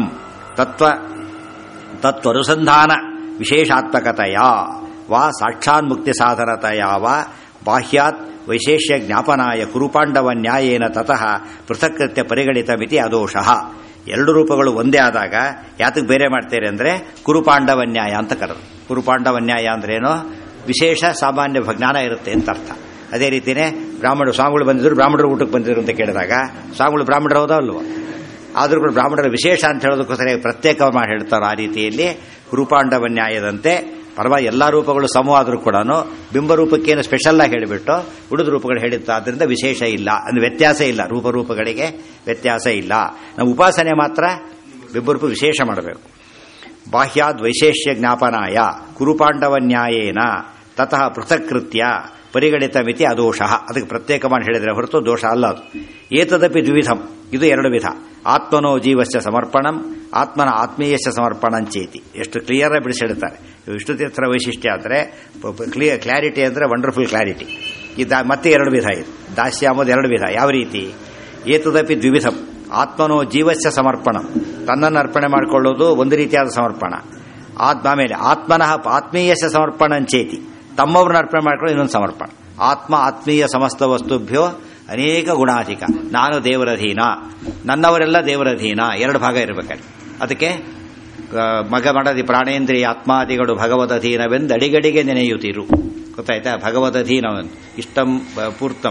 Speaker 1: ತತ್ವನುಸಂಧಾನ ವಿಶೇಷಾತ್ಮಕತೆಯ ವಾ ಸಾಕ್ಷಾನ್ಮುಕ್ತಿ ಸಾಧನತೆಯ ವಾ ಬಾಹ್ಯಾತ್ ವೈಶೇಷ್ಯ ಜ್ಞಾಪನಾಯ ಕುರುಪಾಂಡವ ನ್ಯಾಯೇನ ತತಃ ಪೃಥಕ್ಕೃತ್ಯ ಪರಿಗಣಿತ ಮಿತಿ ಅದೋಷಃ. ಎರಡು ರೂಪಗಳು ಒಂದೇ ಆದಾಗ ಯಾತಕ್ಕೆ ಬೇರೆ ಮಾಡ್ತೇವೆ ಅಂದರೆ ಕುರುಪಾಂಡವ ನ್ಯಾಯ ಅಂತ ಕರೆದು. ಕುರುಪಾಂಡವ ನ್ಯಾಯ ಅಂದ್ರೇನು? ವಿಶೇಷ ಸಾಮಾನ್ಯ ಜ್ಞಾನ ಇರುತ್ತೆ ಅಂತ ಅರ್ಥ. ಅದೇ ರೀತಿಯೇ ಬ್ರಾಹ್ಮಣರು ಸ್ವಾಮಿಗಳು ಬಂದಿದ್ರು, ಬ್ರಾಹ್ಮಣರು ಊಟಕ್ಕೆ ಬಂದಿದ್ರು ಅಂತ ಕೇಳಿದಾಗ ಸ್ವಾಮಿಗಳು ಬ್ರಾಹ್ಮಣರು ಹೌದಾ ಅಲ್ವೋ? ಆದರೂ ಕೂಡ ಬ್ರಾಹ್ಮಣರ ವಿಶೇಷ ಅಂತ ಹೇಳೋದಕ್ಕೋಸ್ಕರ ಪ್ರತ್ಯೇಕ ಮಾಡಿ ಹೇಳ್ತಾರೆ. ಆ ರೀತಿಯಲ್ಲಿ ಕುರುಪಾಂಡವ ನ್ಯಾಯದಂತೆ ಎಲ್ಲ ರೂಪಗಳು ಸಮವಾದರೂ ಕೂಡ ಬಿಂಬರೂಪಕ್ಕೇನು ಸ್ಪೆಷಲ್ ಆಗಿ ಹೇಳಿಬಿಟ್ಟು ಉಳಿದ ರೂಪಗಳು ಹೇಳಿತ್ತು. ಆದ್ದರಿಂದ ವಿಶೇಷ ಇಲ್ಲ, ಅಂದ್ರೆ ವ್ಯತ್ಯಾಸ ಇಲ್ಲ, ರೂಪಗಳಿಗೆ ವ್ಯತ್ಯಾಸ ಇಲ್ಲ. ನಾವು ಉಪಾಸನೆ ಮಾತ್ರ ಬಿಂಬರೂಪ ವಿಶೇಷ ಮಾಡಬೇಕು. ಬಾಹ್ಯಾದ್ ವೈಶೇಷ್ಯ ಜ್ಞಾಪನಾಯ ಕುರುಪಾಂಡವ ನ್ಯಾಯೇನ ತತಃ ಪೃಥಕ್ಕೃತ್ಯ ಪರಿಗಣಿತ ಮಿತಿ ಅದೋಷ. ಅದಕ್ಕೆ ಪ್ರತ್ಯೇಕ ಮಾಡಿ ಹೇಳಿದರೆ ಹೊರತು ದೋಷ ಅಲ್ಲ ಅದು. ಏತದಪಿ ದ್ವಿವಿಧಂ, ಇದು ಎರಡು ವಿಧ. ಆತ್ಮನೋ ಜೀವಸ್ಯ ಸಮರ್ಪಣಂ, ಆತ್ಮನ ಆತ್ಮೀಯಸ್ಯ ಸಮರ್ಪಣಂಚೇತಿ. ಎಷ್ಟು ಕ್ಲಿಯರ್ ಆಗಿ ಬಿಡಿಸಿ ಹೇಳ್ತಾರೆ. ವಿಷ್ಣು ತೀರ್ಥರ ವೈಶಿಷ್ಟ್ಯ ಅಂದರೆ ಕ್ಲಾರಿಟಿ ಅಂದರೆ ವಂಡರ್ಫುಲ್ ಕ್ಲಾರಿಟಿ. ಮತ್ತೆ ಎರಡು ವಿಧ ಇದೆ. ದಾಸ್ಯ ಎಂಬುದು ಎರಡು ವಿಧ. ಯಾವ ರೀತಿ? ಏತದಪಿ ದ್ವಿವಿಧಂ. ಆತ್ಮನೋ ಜೀವಸ್ಯ ಸಮರ್ಪಣಂ, ತನ್ನನ್ನು ಅರ್ಪಣೆ ಮಾಡಿಕೊಳ್ಳೋದು ಒಂದು ರೀತಿಯಾದ ಸಮರ್ಪಣ. ಆಮೇಲೆ ಆತ್ಮನಃ ಆತ್ಮೀಯಸ್ಯ ಸಮರ್ಪಣಂಚೇತಿ, ತಮ್ಮವ್ರನ್ನ ಅರ್ಪಣೆ ಮಾಡ್ಕೊಳ್ಳೋ ಇನ್ನೊಂದು ಸಮರ್ಪಣ. ಆತ್ಮ ಆತ್ಮೀಯ ಸಮಸ್ತ ವಸ್ತುಭ್ಯೋ ಅನೇಕ ಗುಣಾಧಿಕ. ನಾನು ದೇವರಧೀನ, ನನ್ನವರೆಲ್ಲ ದೇವರಧೀನ. ಎರಡು ಭಾಗ ಇರಬೇಕಾದ್ರೆ ಅದಕ್ಕೆ ಮಗ ಮಡದಿ ಪ್ರಾಣೇಂದ್ರಿಯ ಆತ್ಮಾದಿಗಳು ಭಗವದಧೀನವೆಂದು ಅಡಿಗಡಿಗೆ ನೆನೆಯುತ್ತಿರು. ಗೊತ್ತಾಯ್ತಾ? ಭಗವದಧೀನವೆಂದು ಇಷ್ಟಂ ಪೂರ್ತಂ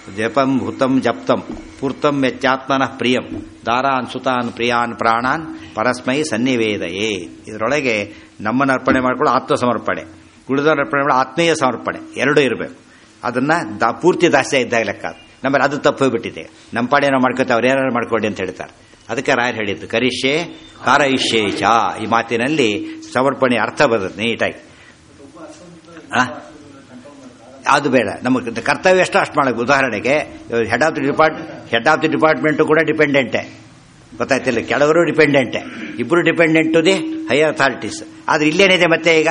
Speaker 1: ಜಪಂ ಹುತಂ ಜಪ್ತಂ ಪೂರ್ತಂ ಯಚ್ಚಾತ್ಮನಃ ಪ್ರಿಯಂ ದಾರಾನ್ ಸುತಾನ್ ಪ್ರಿಯಾನ್ ಪ್ರಾಣಾನ್ ಪರಸ್ಮೈ ಸನ್ನಿವೇದಯೇ. ಇದರೊಳಗೆ ನಮ್ಮನ್ನು ಅರ್ಪಣೆ ಮಾಡಿಕೊಳ್ಳೋ ಆತ್ಮಸಮರ್ಪಣೆ, ಉಳಿದವರ ಅರ್ಪಣೆ ಮಾಡೋ ಆತ್ಮೀಯ ಸಮರ್ಪಣೆ ಎರಡೂ ಇರಬೇಕು. ಅದನ್ನ ಪೂರ್ತಿ ದಾಸ್ಯ ಇದ್ದಾಗ ಲೆಕ್ಕ. ನಮ್ಮಲ್ಲಿ ಅದು ತಪ್ಪು ಹೋಗ್ಬಿಟ್ಟಿದೆ. ನಮ್ಮ ಪಾಡಿ ನಾವು ಮಾಡ್ಕೊತೇವೆ, ಅವ್ರು ಏನಾರು ಮಾಡ್ಕೊಳ್ಳಿ ಅಂತ ಹೇಳ್ತಾರೆ. ಅದಕ್ಕೆ ರಾಯರು ಹೇಳಿದ್ದು ಕರಿಷ್ಯೆ ಕಾರಯಿಷ್ಯೆ ಚ. ಈ ಮಾತಿನಲ್ಲಿ ಸಮರ್ಪಣೆ ಅರ್ಥ ಬರುತ್ತೆ ನೀಟಾಗಿ. ಅದು ಬೇಡ, ನಮಗೆ ಕರ್ತವ್ಯ ಅಷ್ಟು ಮಾಡಬೇಕು. ಉದಾಹರಣೆಗೆ ಹೆಡ್ ಆಫ್ ದಿ ಡಿಪಾರ್ಟ್ಮೆಂಟು ಕೂಡ ಡಿಪೆಂಡೆಂಟೇ, ಗೊತ್ತಾಯ್ತಿಲ್ಲ, ಕೆಲವರು ಡಿಪೆಂಡೆಂಟೇ, ಇಬ್ಬರು dependent to the higher authorities. ಆದ್ರೆ ಇಲ್ಲೇನಿದೆ ಮತ್ತೆ ಈಗ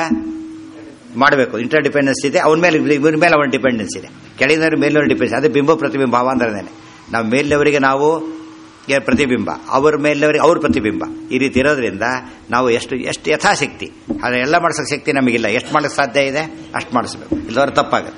Speaker 1: ಮಾಡಬೇಕು, ಇಂಟರ್ ಡಿಪೆಂಡೆನ್ಸ್ ಇದೆ, ಅವನ ಮೇಲೆ ಇವ್ರ ಮೇಲೆ ಅವನ ಡಿಪೆಂಡೆನ್ಸ್ ಇದೆ, ಕೆಳಗಿನವ್ರ ಮೇಲಿನವ್ರ ಡಿಪೆಂಡೆನ್ಸ್. ಅದೇ ಬಿಂಬ ಪ್ರತಿಬಿಂಬ ಭಾವಾಂತರನೇ. ನಾವು ಮೇಲಿನವರಿಗೆ ನಾವು ಪ್ರತಿಬಿಂಬ, ಅವರ ಮೇಲಿನವರಿಗೆ ಅವ್ರ ಪ್ರತಿಬಿಂಬ. ಈ ರೀತಿ ಇರೋದ್ರಿಂದ ನಾವು ಎಷ್ಟು ಯಥಾಶಕ್ತಿ ಅದೆಲ್ಲ ಮಾಡಿಸೋಕೆ ಶಕ್ತಿ ನಮಗಿಲ್ಲ. ಎಷ್ಟು ಮಾಡೋಕ್ಕೆ ಸಾಧ್ಯ ಇದೆ ಅಷ್ಟು ಮಾಡಿಸ್ಬೇಕು, ಇಲ್ಲದವ್ರು ತಪ್ಪಾಗುತ್ತೆ.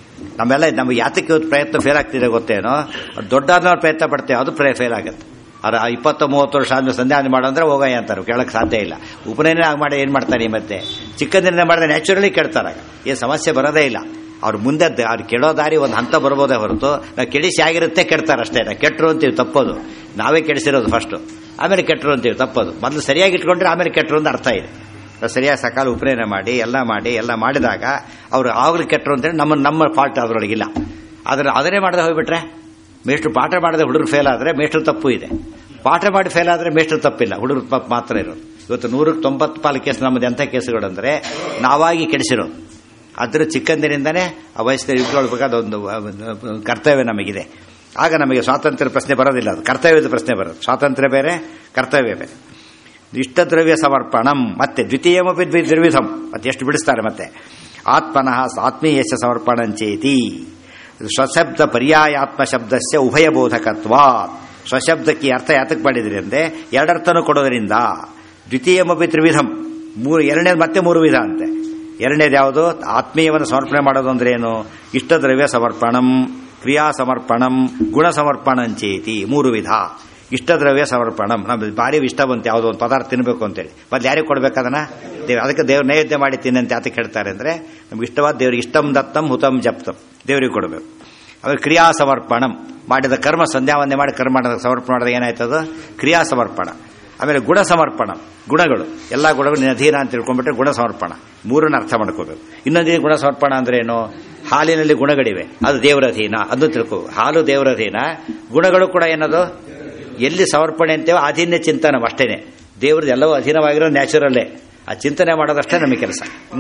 Speaker 1: ನಮ್ಗೆ ಯಾತಕ್ಕೆ ಪ್ರಯತ್ನ ಫೇಲ್ ಆಗ್ತಿದೆ ಗೊತ್ತೇನೋ, ದೊಡ್ಡಾದ್ಮೇಲೆ ಪ್ರಯತ್ನ ಪಡ್ತೇವೆ, ಅದು ಫೇಲ್ ಆಗುತ್ತೆ. ಅದು 20-30 ವರ್ಷ ಆದ್ಮೇಲೆ ಸಂಧ್ಯಾವಂದನೆ ಮಾಡೋಂದ್ರೆ ಹೋಗಯ್ಯ ಅಂತಾರೆ, ಕೇಳಕ್ಕೆ ಸಾಧ್ಯ ಇಲ್ಲ. ಉಪನಯನ ಮಾಡಿ ಏನು ಮಾಡ್ತಾನೆ ಮತ್ತೆ ಚಿಕ್ಕಂದಿನ ಮಾಡಿದ್ರೆ ನ್ಯಾಚುರಲಿ ಕೇಳ್ತಾರಾಗ, ಏನು ಸಮಸ್ಯೆ ಬರೋದೇ ಇಲ್ಲ. ಅವ್ರು ಮುಂದೆ ಅವ್ರು ಕೆಡೋ ದಾರಿ ಒಂದು ಹಂತ ಬರ್ಬೋದೇ ಹೊರತು ನಾವು ಕೆಡಿಸಿ ಆಗಿರುತ್ತೆ ಕೆಡ್ತಾರೆ ಅಷ್ಟೇ. ನಾವು ಕೆಟ್ಟರು ಅಂತೀವಿ, ತಪ್ಪೋದು. ನಾವೇ ಕೆಡಿಸಿರೋದು ಫಸ್ಟು, ಆಮೇಲೆ ಕೆಟ್ಟರು ಅಂತೀವಿ, ತಪ್ಪೋದು. ಮೊದಲು ಸರಿಯಾಗಿ ಇಟ್ಕೊಂಡ್ರೆ ಆಮೇಲೆ ಕೆಟ್ಟರು ಅಂತ ಅರ್ಥ ಇದೆ. ಸರಿಯಾಗಿ ಸಕಾಲ ಉಪನಯನ ಮಾಡಿ ಎಲ್ಲ ಮಾಡಿದಾಗ ಅವರು ಆವಾಗಲೂ ಕೆಟ್ಟರು ಅಂತೇಳಿ ನಮ್ಮ ಫಾಲ್ಟ್ ಅದರೊಳಗಿಲ್ಲ. ಆದರೆ ಅದನ್ನೇ ಮಾಡದೆ ಹೋಗ್ಬಿಟ್ರೆ, ಮೇಷ್ಟ್ರು ಪಾಠ ಮಾಡದೆ ಹುಡುಗರು ಫೇಲ್ ಆದರೆ ಮೇಷ್ಟ್ರು ತಪ್ಪು ಇದೆ, ಪಾಠ ಮಾಡಿ ಫೇಲ್ ಆದರೆ ಮೇಷ್ಟ್ರು ತಪ್ಪಿಲ್ಲ, ಹುಡುಗರು ತಪ್ಪು ಮಾತ್ರ ಇರೋದು. ಇವತ್ತು 190 ಪಾಲು ಕೇಸ್ ನಮ್ಮದು ಎಂಥ ಕೇಸುಗಳು ಅಂದರೆ ನಾವಾಗಿ ಕೆಡಿಸಿರೋದು. ಅದ್ರ ಚಿಕ್ಕಂದಿನಿಂದನೇ ಆ ವಯಸ್ಸಿನಲ್ಲಿ ಇಟ್ಕೊಳ್ಬೇಕಾದ ಒಂದು ಕರ್ತವ್ಯ ನಮಗಿದೆ. ಆಗ ನಮಗೆ ಸ್ವಾತಂತ್ರ್ಯ ಪ್ರಶ್ನೆ ಬರೋದಿಲ್ಲ, ಅದು ಕರ್ತವ್ಯದ ಪ್ರಶ್ನೆ ಬರೋದು. ಸ್ವಾತಂತ್ರ್ಯ ಬೇರೆ, ಕರ್ತವ್ಯ ಬೇರೆ. ಇಷ್ಟದ್ರವ್ಯ ಸಮರ್ಪಣಂ, ಮತ್ತೆ ದ್ವಿತೀಯಮಪಿ ದ್ವಿರ್ವಿಧಂ, ಮತ್ತೆ ಎಷ್ಟು ಬಿಡಿಸ್ತಾರೆ ಮತ್ತೆ. ಆತ್ಮನಃ ಆತ್ಮೀಯಸ್ಯ ಸಮರ್ಪಣಂಚೇತಿ ಸ್ವಶಬ್ದ ಪರ್ಯಾಯಾತ್ಮ ಶಬ್ದಸ್ಯ ಉಭಯಬೋಧಕತ್ವ. ಸ್ವಶಬ್ದಕ್ಕೆ ಅರ್ಥ ಯಾತಕ್ಕೆ ಮಾಡಿದ್ರಿ ಅಂದ್ರೆ ಎರಡರ್ಥನೂ ಕೊಡೋದ್ರಿಂದ. ದ್ವಿತೀಯಮಪಿ ತ್ರಿವಿಧಂ, ಎರಡನೇದು ಮತ್ತೆ 3 ವಿಧ ಅಂತೆ. ಎರಡನೇದು ಯಾವುದು? ಆತ್ಮೀಯವನ್ನು ಸಮರ್ಪಣೆ ಮಾಡೋದು ಅಂದ್ರೆ ಏನು? ಇಷ್ಟದ್ರವ್ಯ ಸಮರ್ಪಣಂ, ಕ್ರಿಯಾ ಸಮರ್ಪಣಂ, ಗುಣ ಸಮರ್ಪಣಂಚೇತಿ. 3 ವಿಧ. ಇಷ್ಟದ್ರವ್ಯ ಸಮರ್ಪಣಂ, ನಮ್ಗೆ ಭಾರಿ ಇಷ್ಟ ಬಂತು ಯಾವುದೋ ಒಂದು ಪದಾರ್ಥ ತಿನ್ನಬೇಕು ಅಂತೇಳಿ, ಮತ್ತೆ ಯಾರಿಗೆ ಕೊಡ್ಬೇಕದನ್ನ? ಅದಕ್ಕೆ ದೇವ್ರ ನೈವೇದ್ಯ ಮಾಡಿ ತಿನ್ನಂತ ಯಾತಕ್ಕೆ ಹೇಳ್ತಾರೆ ಅಂದ್ರೆ ನಮ್ಗೆ ಇಷ್ಟವಾದ ದೇವ್ರಿಗೆ ಇಷ್ಟಂ ದತ್ತಂ ಹುತಂ ಜಪ್ತಂ ದೇವರಿಗೆ ಕೊಡಬೇಕು. ಆಮೇಲೆ ಕ್ರಿಯಾ ಸಮರ್ಪಣಂ, ಮಾಡಿದ ಕರ್ಮ ಸಂಧ್ಯಾವಂದನೆ ಮಾಡಿ ಕರ್ಮ ಸಮರ್ಪಣೆ ಮಾಡಿದಾಗ ಏನಾಯ್ತದ? ಕ್ರಿಯಾ ಸಮರ್ಪಣ. ಆಮೇಲೆ ಗುಣ ಸಮರ್ಪಣ, ಗುಣಗಳು ಎಲ್ಲ ಗುಣಗಳು ನಿನ್ನ ಅಧೀನ ಅಂತ ತಿಳ್ಕೊಂಡ್ಬಿಟ್ರೆ ಗುಣ ಸಮರ್ಪಣ. 3 ಅರ್ಥ ಮಾಡ್ಕೋಬೇಕು. ಇನ್ನೊಂದು ಗುಣ ಸಮರ್ಪಣ ಅಂದ್ರೆ ಏನು? ಹಾಲಿನಲ್ಲಿ ಗುಣಗಳಿವೆ, ಅದು ದೇವರ ಅಧೀನ, ಅದು ತಿಳ್ಕೋ. ಹಾಲು ದೇವರ ಅಧೀನ, ಗುಣಗಳು ಕೂಡ ಏನದು? ಎಲ್ಲಿ ಸಮರ್ಪಣೆ ಅಂತೇವೋ ಅಧೀನ ಚಿಂತನ ಅಷ್ಟೇನೆ. ದೇವ್ರದ್ದು ಎಲ್ಲವೂ ಅಧೀನವಾಗಿರೋ ನ್ಯಾಚುರಲ್ಲೇ, ಆ ಚಿಂತನೆ ಮಾಡೋದಷ್ಟೇ ನಮಗೆ ಕೆಲಸ.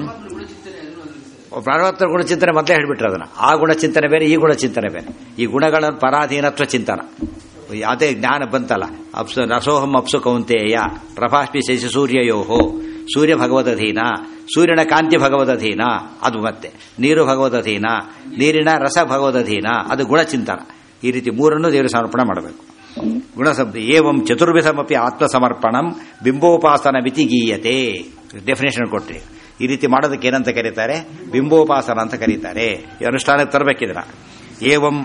Speaker 1: ಪರಮಾತ್ಮ ಗುಣಚಿಂತನೆ ಮೊದಲೇ ಹೇಳ್ಬಿಟ್ರೆ ಅದನ್ನ. ಆ ಗುಣಚಿಂತನೆ ಬೇರೆ, ಈ ಗುಣಚಿಂತನೆ ಬೇರೆ. ಈ ಗುಣಗಳ ಪರಾಧೀನತ್ವ ಚಿಂತನ, ಅದೇ ಜ್ಞಾನ ಬಂತಲ್ಲ. ರಸೋಹಂ ಅಪ್ಸು ಕೌಂತೇಯ ಪ್ರಭಾಸ್ಮಿ ಶಶಿ ಸೂರ್ಯಯೋಹೋ. ಸೂರ್ಯ ಭಗವದಧೀನ, ಸೂರ್ಯನ ಕಾಂತಿ ಭಗವದಧೀನ, ಅದು ಮತ್ತೆ ನೀರು ಭಗವದಧೀನ, ನೀರಿನ ರಸ ಭಗವದಧೀನ, ಅದು ಗುಣಚಿಂತನ. ಈ ರೀತಿ 3 ದೇವರು ಸಮರ್ಪಣೆ ಮಾಡಬೇಕು. ಗುಣಶಬ್ದ ಏವಂ ಚತುರ್ವಿಧಮಪಿ ಆತ್ಮಸಮರ್ಪಣಂ ಬಿಂಬೋಪಾಸನ ಮಿತಿ ಗೀಯತೆ. ಡೆಫಿನೇಷನ್ ಕೊಟ್ರಿ. ಈ ರೀತಿ ಮಾಡೋದಕ್ಕೆ ಏನಂತ ಕರೀತಾರೆ? ಬಿಂಬೋಪಾಸನ ಅಂತ ಕರೀತಾರೆ. ಅನುಷ್ಠಾನಕ್ಕೆ ತರಬೇಕಿದ್ರ. ಏವಂ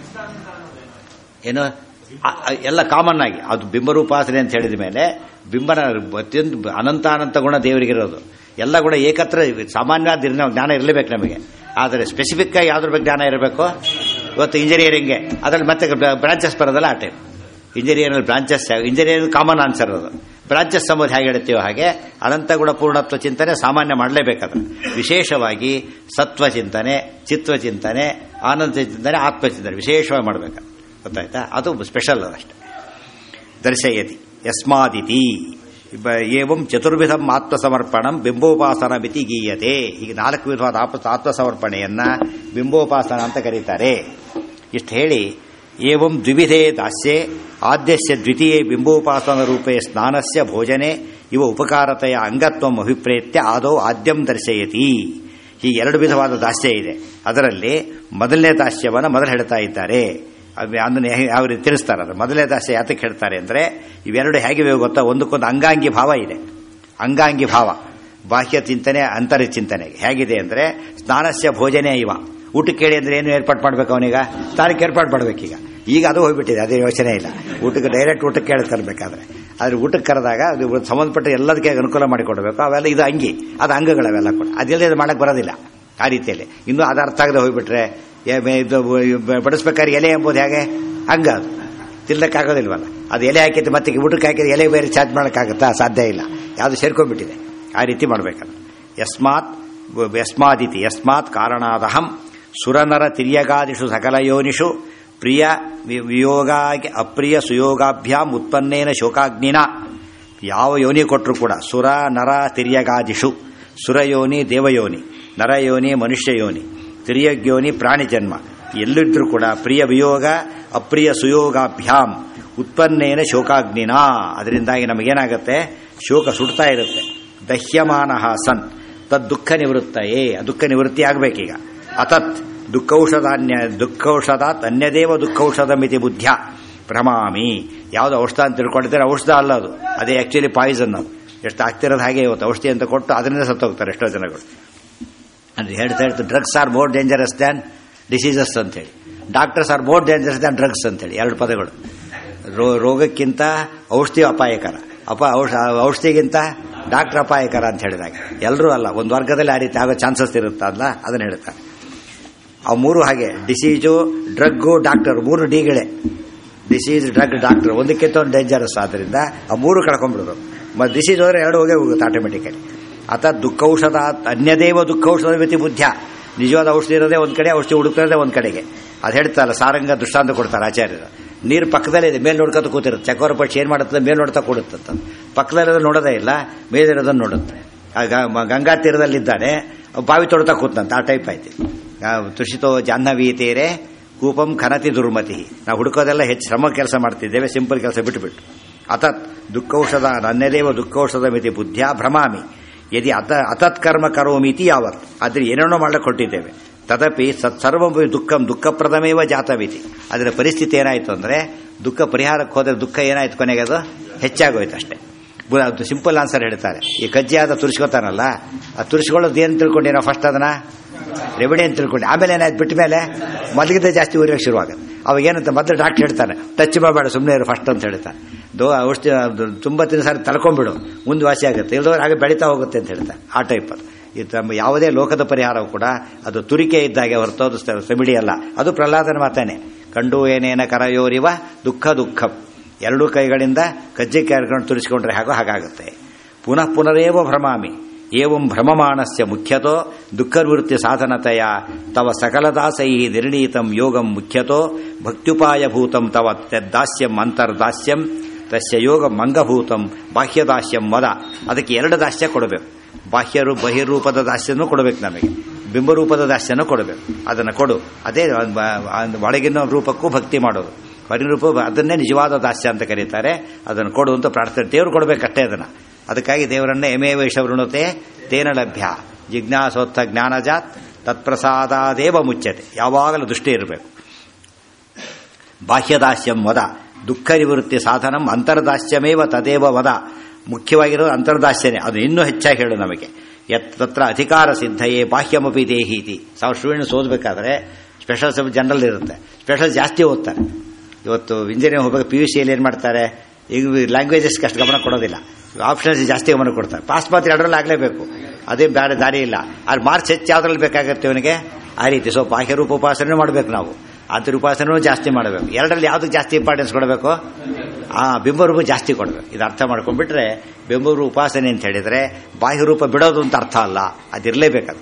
Speaker 1: ಏನು ಎಲ್ಲ ಕಾಮನ್ ಆಗಿ ಅದು ಬಿಂಬರೂಪಾಸನೆ ಅಂತ ಹೇಳಿದ ಮೇಲೆ ಬಿಂಬನ ಅತ್ಯಂತ ಅನಂತ ಗುಣ ದೇವರಿಗಿರೋದು. ಎಲ್ಲ ಗುಣ ಏಕತ್ರ ಸಾಮಾನ್ಯವಾದ ಜ್ಞಾನ ಇರಲೇಬೇಕು ನಮಗೆ. ಆದರೆ ಸ್ಪೆಸಿಫಿಕ್ ಆಗಿ ಯಾವ್ದ್ರ ಬಗ್ಗೆ ಜ್ಞಾನ ಇರಬೇಕು? ಇವತ್ತು ಇಂಜಿನಿಯರಿಂಗ್ಗೆ ಅದರಲ್ಲಿ ಮತ್ತೆ ಬ್ರಾಂಚಸ್ ಬರೋದಲ್ಲ, ಆ type engineering branches. Engineering common answer ಅದು. ಬ್ರಾಂಚಸ್ ಸಂಬಂಧ ಹೇಗೆ ಹೇಳ್ತೀವೋ ಹಾಗೆ ಅನಂತ ಗುಣ ಪೂರ್ಣತ್ವ ಚಿಂತನೆ ಸಾಮಾನ್ಯ ಮಾಡಲೇಬೇಕಾದ್ರೆ. ವಿಶೇಷವಾಗಿ ಸತ್ವ ಚಿಂತನೆ, ಚಿತ್ವ ಚಿಂತನೆ, ಆನಂದ ಚಿಂತನೆ, ಆತ್ಮಚಿಂತನೆ ವಿಶೇಷವಾಗಿ ಮಾಡಬೇಕು. ಗೊತ್ತಾಯ್ತಾ? ಅದು ಸ್ಪೆಷಲ್ ಅದಷ್ಟೇ. ದರ್ಶಯತಿ ಯಸ್ಮಾದಿತಿ ಏವಂ ಚತುರ್ವಿಧಂ ಆತ್ಮಸಮರ್ಪಣಂ ಬಿಂಬೋಪಾಸನ ಮಿತಿ ಗೀಯತೆ. ಈಗ 4 ವಿಧವಾದ ಆತ್ಮಸಮರ್ಪಣೆಯನ್ನ ಬಿಂಬೋಪಾಸನ ಅಂತ ಕರೀತಾರೆ. ಇಷ್ಟು ಹೇಳಿ ಏವಂ ದ್ವಿವಿಧೇ ದಾಸ್ಯೆ ಆದ್ಯಸ್ಯ ದ್ವಿತೀಯೇ ಬಿಂಬೋಪಾಸನ ರೂಪೇ ಸ್ನಾನಸ್ಯ ಭೋಜನೆ ಇವ ಉಪಕಾರತೆಯ ಅಂಗತ್ವಂ ಅಭಿಪ್ರೇತ್ಯ ಆದೌ ಆದ್ಯಂ ದರ್ಶಯತಿ. ಹೀಗೆ 2 ವಿಧವಾದ ದಾಸ್ಯ ಇದೆ. ಅದರಲ್ಲಿ ಮೊದಲನೇ ದಾಸ್ಯವನ್ನು ಮೊದಲು ಹೇಳ್ತಾ ಇದ್ದಾರೆ. ಅದನ್ನು ಯಾವ ರೀತಿ ತಿಳಿಸ್ತಾರೆ? ಅದು ಮೊದಲನೇ ದಾಸ್ಯ ಯಾತಕ್ಕೆ ಹೇಳ್ತಾರೆ ಅಂದರೆ ಇವೆರಡು ಹೇಗಿವೆ ಗೊತ್ತಾ? ಒಂದಕ್ಕೊಂದು ಅಂಗಾಂಗಿ ಭಾವ ಇದೆ. ಅಂಗಾಂಗಿ ಭಾವ ಬಾಹ್ಯ ಚಿಂತನೆ ಅಂತರ್ಯ ಚಿಂತನೆಗೆ ಹೇಗಿದೆ ಅಂದರೆ ಸ್ನಾನಸ್ಯ ಭೋಜನೆ ಇವ. ಊಟಕ್ಕೆ ಕೇಳಿ ಅಂದ್ರೆ ಏನು ಏರ್ಪಾಡು ಮಾಡ್ಬೇಕು? ಅವನೀಗ ಸ್ನಾನಕ್ಕೆ ಏರ್ಪಾಡು ಮಾಡ್ಬೇಕೀಗ. ಈಗ ಅದು ಹೋಗ್ಬಿಟ್ಟಿದೆ, ಅದೇ ಯೋಚನೆ ಇಲ್ಲ. ಊಟಕ್ಕೆ ಡೈರೆಕ್ಟ್ ಊಟಕ್ಕೆ ಕೇಳಿ ತರಬೇಕಾದ್ರೆ ಆದರೆ ಊಟಕ್ಕೆ ಕರೆದಾಗ ಅದು ಸಂಬಂಧಪಟ್ಟ ಎಲ್ಲದಕ್ಕೆ ಅನುಕೂಲ ಮಾಡಿಕೊಡ್ಬೇಕು. ಅವೆಲ್ಲ ಇದು ಅಂಗಿ, ಅದು ಅಂಗಗಳವೆಲ್ಲ ಕೂಡ ಅದೆಲ್ಲ ಮಾಡಕ್ಕೆ ಬರೋದಿಲ್ಲ ಆ ರೀತಿಯಲ್ಲಿ. ಇನ್ನೂ ಅದು ಅರ್ಥ ಆಗದೆ ಹೋಗ್ಬಿಟ್ರೆ ಬಡಿಸ್ಬೇಕಾದ್ರೆ ಎಲೆ ಎಂಬುದು ಹೇಗೆ ಹಂಗ ಅದು ತಿನ್ನಕ್ಕಾಗೋದಿಲ್ವಲ್ಲ. ಅದು ಎಲೆ ಹಾಕಿದ್ದು ಮತ್ತೆ ಊಟಕ್ಕೆ ಹಾಕಿದ್ದು ಎಲೆ ಬೇರೆ ಚಾರ್ಜ್ ಮಾಡೋಕ್ಕಾಗುತ್ತಾ? ಸಾಧ್ಯ ಇಲ್ಲ. ಯಾವುದು ಸೇರ್ಕೊಂಡ್ಬಿಟ್ಟಿದೆ. ಆ ರೀತಿ ಮಾಡಬೇಕಲ್ಲ. ಯಸ್ಮಾತ್ ಕಾರಣಾದಹಂ ಸುರನರ ತಿರ್ಯಗಾದಿಷು ಸಕಲ ಯೋನಿಷು ಪ್ರಿಯ ವಿಯೋಗ ಅಪ್ರಿಯ ಸುಯೋಗಾಭ್ಯಾಂ ಉತ್ಪನ್ನೇನ ಶೋಕಾಗ್ನಿನ. ಯಾವ ಯೋನಿ ಕೊಟ್ಟರು ಕೂಡ ಸುರ ನರ ತಿರ್ಯಗಾದಿಷು, ಸುರಯೋನಿ ದೇವಯೋನಿ, ನರಯೋನಿ ಮನುಷ್ಯ ಯೋನಿ, ತಿರ್ಯಗ್ಯೋನಿ ಪ್ರಾಣಿ ಜನ್ಮ, ಎಲ್ಲಿದ್ರೂ ಕೂಡ ಪ್ರಿಯ ವಿಯೋಗ ಅಪ್ರಿಯ ಸುಯೋಗಾಭ್ಯಾಂ ಉತ್ಪನ್ನೇನ ಶೋಕಾಗ್ನಿನ. ಅದರಿಂದಾಗಿ ನಮಗೇನಾಗುತ್ತೆ? ಶೋಕ ಸುಡ್ತಾ ಇರುತ್ತೆ. ದಹ್ಯಮಾನ ಸನ್ ತದ್ ದುಃಖ ನಿವೃತ್ತಯೇ, ದುಃಖ ನಿವೃತ್ತಿ ಆಗಬೇಕೀಗ. ಅತತ್ ದುಃಖೌಷಧಾತ್ ಅನ್ಯದೇವ ದುಃಖೌಷಧ ಮಿತಿ ಬುದ್ಧ್ಯ ಭ್ರಮಾಮಿ. ಯಾವುದು ಔಷಧ ಅಂತ ತಿಳ್ಕೊಂಡಿದ್ದಾರೆ, ಔಷಧ ಅಲ್ಲ ಅದು, ಅದೇ ಆಕ್ಚುಲಿ ಪಾಯ್ಸನ್. ಅದು ಎಷ್ಟು ಆಗ್ತಿರೋದು ಹಾಗೆ ಇವತ್ತು ಔಷಧಿ ಅಂತ ಕೊಟ್ಟು ಅದರಿಂದ ಸತ್ತೋಗ್ತಾರೆ ಎಷ್ಟೋ ಜನಗಳು. ಅಂದ್ರೆ ಹೇಳ್ತಾ drugs are more dangerous than diseases ಅಂತೇಳಿ, doctors are more dangerous than drugs ಅಂತೇಳಿ ಎರಡು ಪದಗಳು. ರೋಗಕ್ಕಿಂತ ಔಷಧಿ ಅಪಾಯಕರ, ಔಷಧಿಗಿಂತ ಡಾಕ್ಟರ್ ಅಪಾಯಕರ ಅಂತ ಹೇಳಿದಾಗ ಎಲ್ಲರೂ ಅಲ್ಲ, ಒಂದು ವರ್ಗದಲ್ಲಿ ಆ ರೀತಿ ಆಗೋ ಚಾನ್ಸಸ್ ಇರುತ್ತಲ್ಲ, ಅದನ್ನು ಹೇಳ್ತಾರೆ. ಆ ಮೂರು ಹಾಗೆ, ಡಿಸೀಜು, ಡ್ರಗ್ಗು, ಡಾಕ್ಟರ್, ಮೂರು ಡಿಗಳೇ. ಡಿಸೀಸ್, ಡ್ರಗ್, ಡಾಕ್ಟರ್ ಒಂದಕ್ಕಿಂತ ಒಂದು ಡೇಂಜರಸ್. ಆದ್ದರಿಂದ ಆ ಮೂರು ಕಳ್ಕೊಂಡ್ಬಿಡೋದು. ಮತ್ತು ಡಿಸೀಸ್ ಹೋದರೆ ಎರಡು ಹೋಗುತ್ತೆ ಆಟೋಮೆಟಿಕಲಿ. ಅಥ ದುಃಖೌಷಧ ಅನ್ಯದೇವ ದುಃಖೌಷಧ ಮಿತಿ ಬುದ್ಧ. ನಿಜವಾದ ಔಷಧಿ ಇರೋದೇ ಒಂದು ಕಡೆ, ಔಷಧಿ ಹುಡುಕಿರೋದೇ ಒಂದು ಕಡೆಗೆ. ಅದು ಹೇಳ್ತಾರಲ್ಲ, ಸಾರಂಗ ದೃಷ್ಟಾಂತ ಕೊಡ್ತಾರೆ ಆಚಾರ್ಯರು. ನೀರು ಪಕ್ಕದಲ್ಲೇ ಇದೆ, ಮೇಲೆ ನೋಡ್ಕೊತ ಕೂತಿರುತ್ತೆ. ಚಕೋರ ಪಕ್ಷಿ ಏನು ಮಾಡುತ್ತದೆ? ಮೇಲೆ ನೋಡ್ತಾ ಕೂಡುತ್ತಂತ. ಪಕ್ಕದಲ್ಲಿರೋದು ನೋಡೋದೇ ಇಲ್ಲ, ಮೇಲಿರೋದನ್ನು ನೋಡುತ್ತೆ. ಗಂಗಾ ತೀರದಲ್ಲಿದ್ದಾನೆ, ಬಾವಿ ತೊಡ್ತಾ ಕೂತಂತ. ಆ ಟೈಪ್ ಆಯ್ತು. ತುಷಿತೋ ಜಾಹ್ನವೀ ತೀರೆ ಕೂಪಂ ಖನತಿ ದುರ್ಮತಿ. ನಾವು ಹುಡುಕೋದೆಲ್ಲ ಹೆಚ್ಚು ಶ್ರಮ ಕೆಲಸ ಮಾಡ್ತಿದ್ದೇವೆ, ಸಿಂಪಲ್ ಕೆಲಸ ಬಿಟ್ಟುಬಿಟ್ಟು. ಅತತ್ ದುಃಖೌಷಧ ಅನ್ಯದೇವ ದುಃಖೌಷಧ ಮಿತಿ ಬುದ್ಧ್ಯ ಭ್ರಮಾಮಿ ಯದಿ ಅತತ್ ಕರ್ಮ ಕರೋಮಿತಿ ಯಾವತ್. ಆದರೆ ಏನೇನೋ ಮಾಡಕ್ಕೆ ಕೊಟ್ಟಿದ್ದೇವೆ. ತದಪಿ ಸತ್ಸರ್ವ ದುಃಖಪ್ರದಮೇವ ಜಾತವಿತಿ. ಅದರ ಪರಿಸ್ಥಿತಿ ಏನಾಯಿತು ಅಂದರೆ, ದುಃಖ ಪರಿಹಾರಕ್ಕೆ ಹೋದರೆ ದುಃಖ ಏನಾಯ್ತು ಕೊನೆಗೆ? ಅದು ಹೆಚ್ಚಾಗೋಯ್ತು ಅಷ್ಟೇ. ಅದು ಸಿಂಪಲ್ ಆನ್ಸರ್ ಹೇಳ್ತಾರೆ. ಈ ಕಜ್ಜಿಯಾದ ತುರಿಸ್ಕೋತಾನಲ್ಲ, ಆ ತುರಿಸ್ಕೊಳ್ಳೋದು ಏನು ತಿಳ್ಕೊಂಡಿ ನಾವು? ಫಸ್ಟ್ ಅದನ್ನ ರೆಮಿಡಿ ಅಂತ ತಿಳ್ಕೊಂಡು, ಆಮೇಲೆ ಏನಾಯ್ತು? ಬಿಟ್ಟ ಮೇಲೆ ಮೊದಲಿಗಿಂತ ಜಾಸ್ತಿ ಉರಿಯೋಕೆ ಶುರುವಾಗುತ್ತೆ. ಅವಾಗ ಏನಂತ ಮೊದಲು ಡಾಕ್ಟರ್ ಹೇಳ್ತಾನೆ, ಟಚ್ ಮಾಡಬೇಡ, ಸುಮ್ಮನೆ ಇರು ಫಸ್ಟ್ ಅಂತ ಹೇಳ್ತಾನೆ. ಔಷಧಿ ತುಂಬ ತಿನ್ಸಾರಿ ತಳ್ಕೊಂಡ್ಬಿಡು, ಮುಂದೆ ವಾಸಿ ಆಗುತ್ತೆ, ಇಲ್ಲದವ್ರು ಹಾಗೆ ಬೆಳೀತಾ ಹೋಗುತ್ತೆ ಅಂತ ಹೇಳ್ತಾರೆ. ಆ ಟೈಪ್ ಅದು. ಇದು ನಮ್ಮ ಯಾವುದೇ ಲೋಕದ ಪರಿಹಾರವು ಕೂಡ ಅದು ತುರಿಕೆ ಇದ್ದಾಗೆ ಹೊರತು ಅದು ರೆಮಿಡಿ ಅಲ್ಲ. ಅದು ಪ್ರಹ್ಲಾದನ ಮಾತಾನೆ, ಕಂಡು ಏನೇನ ಕರಯೋರಿವ ದುಃಖ ದುಃಖಂ. ಎರಡೂ ಕೈಗಳಿಂದ ಕಜ್ಜಿ ಕ್ಯಾರ್ಕೊಂಡು ತುರಿಸಿಕೊಂಡ್ರೆ ಹಾಗಾಗುತ್ತೆ. ಪುನಃ ಪುನರೇವ ಭ್ರಮಾಮಿ ಏವಂ ಭ್ರಮಮಾಣಸ್ಯ ಮುಖ್ಯತೋ ದುಃಖ ನಿವೃತ್ತಿ ಸಾಧನತೆಯ ತವ ಸಕಲದಾಸೈ ನಿರ್ಣೀತಂ ಯೋಗಂ ಮುಖ್ಯತೋ ಭಕ್ತ್ಯುಪಾಯಭೂತಂ ತವ ದಾಸ್ಯಂ ಅಂತರ್ದಾಸ್ಯಂ ತಸ್ಯ ಯೋಗ ಮಂಗಭೂತಂ ಬಾಹ್ಯದಾಸ್ಯಂ ಮದ. ಅದಕ್ಕೆ ಎರಡು ದಾಸ್ಯ ಕೊಡಬೇಕು. ಬಹಿರೂಪದ ದಾಸ್ಯನೂ ಕೊಡಬೇಕು, ನಮಗೆ ಬಿಂಬರೂಪದ ದಾಸ್ಯನೂ ಕೊಡಬೇಕು. ಅದನ್ನು ಕೊಡು. ಅದೇ ಒಳಗಿನ ರೂಪಕ್ಕೂ ಭಕ್ತಿ ಮಾಡೋದು. ಹೊರರೂಪ ಅದನ್ನೇ ನಿಜವಾದ ದಾಸ್ಯ ಅಂತ ಕರೀತಾರೆ. ಅದನ್ನು ಕೊಡು ಅಂತ ಪ್ರಾರ್ಥನೆ. ದೇವರು ಕೊಡಬೇಕಷ್ಟೇ ಅದನ್ನು. ಅದಕ್ಕಾಗಿ ದೇವರನ್ನೇ ಎಮೇವ ವೃಣತೆ ತೇನ ಲಭ್ಯ ಜಿಜ್ಞಾಸೋತ್ಥ ಜ್ಞಾನಜಾತ್ ತತ್ಪ್ರಸಾದಾದೇವ ಮುಚ್ಯತೆ. ಯಾವಾಗಲೂ ದೃಷ್ಟಿ ಇರಬೇಕು. ಬಾಹ್ಯದಾಸ್ಯಂ ವದ ದುಃಖ ನಿವೃತ್ತಿ ಸಾಧನಂ ಅಂತರ್ದಾಸ್ಯಮೇವ ತದೇವ ವದ. ಮುಖ್ಯವಾಗಿರೋ ಅಂತರ್ದಾಸ್ಯನೇ. ಅದು ಇನ್ನೂ ಹೆಚ್ಚಾಗಿ ಹೇಳು ನಮಗೆ. ತತ್ರ ಅಧಿಕಾರ ಸಿದ್ಧಯೇ ಬಾಹ್ಯಮಪಿ ದೇಹೀತಿ. ಸ್ಟೂಡೆಂಟ್ಸ್ ಓದಬೇಕಾದ್ರೆ ಸ್ಪೆಷಲ್ ಜನರಲ್ ಇರುತ್ತೆ, ಸ್ಪೆಷಲ್ ಜಾಸ್ತಿ ಓದ್ತಾರೆ. ಇವತ್ತು ಇಂಜಿನಿಯರಿಂಗ್ ಹೋಗಬೇಕು, PUCಯಲ್ಲಿ ಏನು ಮಾಡ್ತಾರೆ, ಈಗ ಲ್ಯಾಂಗ್ವೇಜಸ್ಗೆ ಅಷ್ಟು ಗಮನ ಕೊಡೋದಿಲ್ಲ, ಆಪ್ಷನ್ಸ್ ಜಾಸ್ತಿ ಗಮನ ಕೊಡ್ತಾರೆ. ಪಾಸ್ ಮಾತ್ರ ಎರಡರಲ್ಲಿ ಆಗಲೇಬೇಕು, ಅದೇ ಬೇರೆ ದಾರಿ ಇಲ್ಲ. ಅಲ್ಲಿ ಮಾರ್ಕ್ಸ್ ಹೆಚ್ಚು ಯಾವುದ್ರಲ್ಲಿ ಬೇಕಾಗುತ್ತೆ ಇವನಿಗೆ? ಆ ರೀತಿ. ಸೊ ಬಾಹ್ಯರೂಪ ಉಪಾಸನೆ ಮಾಡಬೇಕು ನಾವು, ಅಂತರ್ ಉಪಾಸನೆಯೂ ಜಾಸ್ತಿ ಮಾಡಬೇಕು. ಎರಡರಲ್ಲಿ ಯಾವುದಕ್ಕೆ ಜಾಸ್ತಿ ಇಂಪಾರ್ಟೆನ್ಸ್ ಕೊಡಬೇಕು? ಬಿಂಬರೂಪ ಜಾಸ್ತಿ ಕೊಡಬೇಕು. ಇದು ಅರ್ಥ ಮಾಡ್ಕೊಂಡ್ಬಿಟ್ರೆ ಬಿಂಬರೂಪ ಉಪಾಸನೆ ಅಂತ ಹೇಳಿದ್ರೆ ಬಾಹ್ಯರೂಪ ಬಿಡೋದು ಅಂತ ಅರ್ಥ ಅಲ್ಲ, ಅದಿರಲೇಬೇಕದು.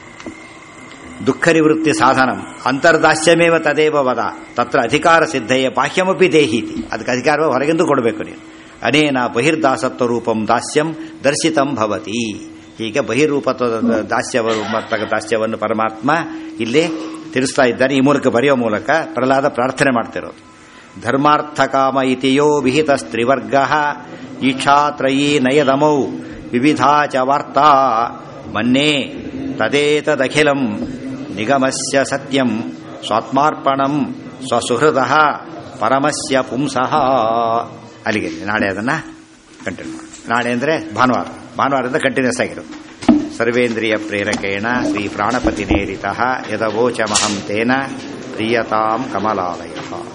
Speaker 1: ದುಃಖ ನಿವೃತ್ತಿ ಸಾಧನಂ ಅಂತರ್ದಾಸ್ಯಮೇವ ತದೇವ ವದ ತತ್ರ ಅಧಿಕಾರ ಸಿದ್ಧಯೇ ಬಾಹ್ಯಮಪಿ ದೇಹೀತಿ. ಅದಕ್ಕೆ ಅಧಿಕಾರ ಹೊರಗಿಂದು ಕೊಡಬೇಕು ನೀನು. ಅನೇನ ಬಹಿರ್ದಾಸತ್ವ ರೂಪಂ ದಾಸ್ಯಂ ದರ್ಶಿತಂ ಭವತಿ. ಹೀಗೆ ಬಹಿರ್ರೂಪತ್ವದ ದಾಸ್ಯವನ್ನು ಪರಮಾತ್ಮ ಇಲ್ಲಿ ತಿಳಿಸ್ತಾ ಇದ್ದಾನೆ. ಈ ಮೂಲಕ ಬರೆಯೋ ಮೂಲಕ ಪ್ರಹ್ಲಾದ ಪ್ರಾರ್ಥನೆ ಮಾಡ್ತಿರೋದು. ಧರ್ಮಾರ್ಥ ಕಾಮ ಇತಿಯೋ ವಿಹಿತ ಸ್ತ್ರಿವರ್ಗ ಈಕ್ಷಾತ್ರಯೀ ನಯದಮೌ ವಿವಿಧಾ ಚ ವಾರ್ತಾ ಮನ್ನೇ ತದೇತದಖಿಲಂ ನಿಗಮಸ್ಯ ಸತ್ಯಂ ಸ್ವಾತ್ಮಾರ್ಪಣಂ ಸ್ವಸುಹೃದಃ ಪರಮಸ್ಯ ಪುಂಸಃ. ಅಲ್ಲಿಗೆ ನಾಳೆ ಅದನ್ನು ಕಂಟಿನ್ಯೂ ಮಾಡಿ. ನಾಳೆ ಅಂದರೆ ಭಾನುವಾರದಿಂದ ಕಂಟಿನ್ಯೂಸ್ ಆಗಿರೋದು. ಸರ್ವೇಂದ್ರಿಯ ಪ್ರೇರಕೇಣ ಶ್ರೀ ಪ್ರಾಣಪತಿ ನೇರಿತಃ ಯದವೋಚಮಹಂ ತೇನ ಪ್ರಿಯತಾಂ ಕಮಲಾಲಯಃ.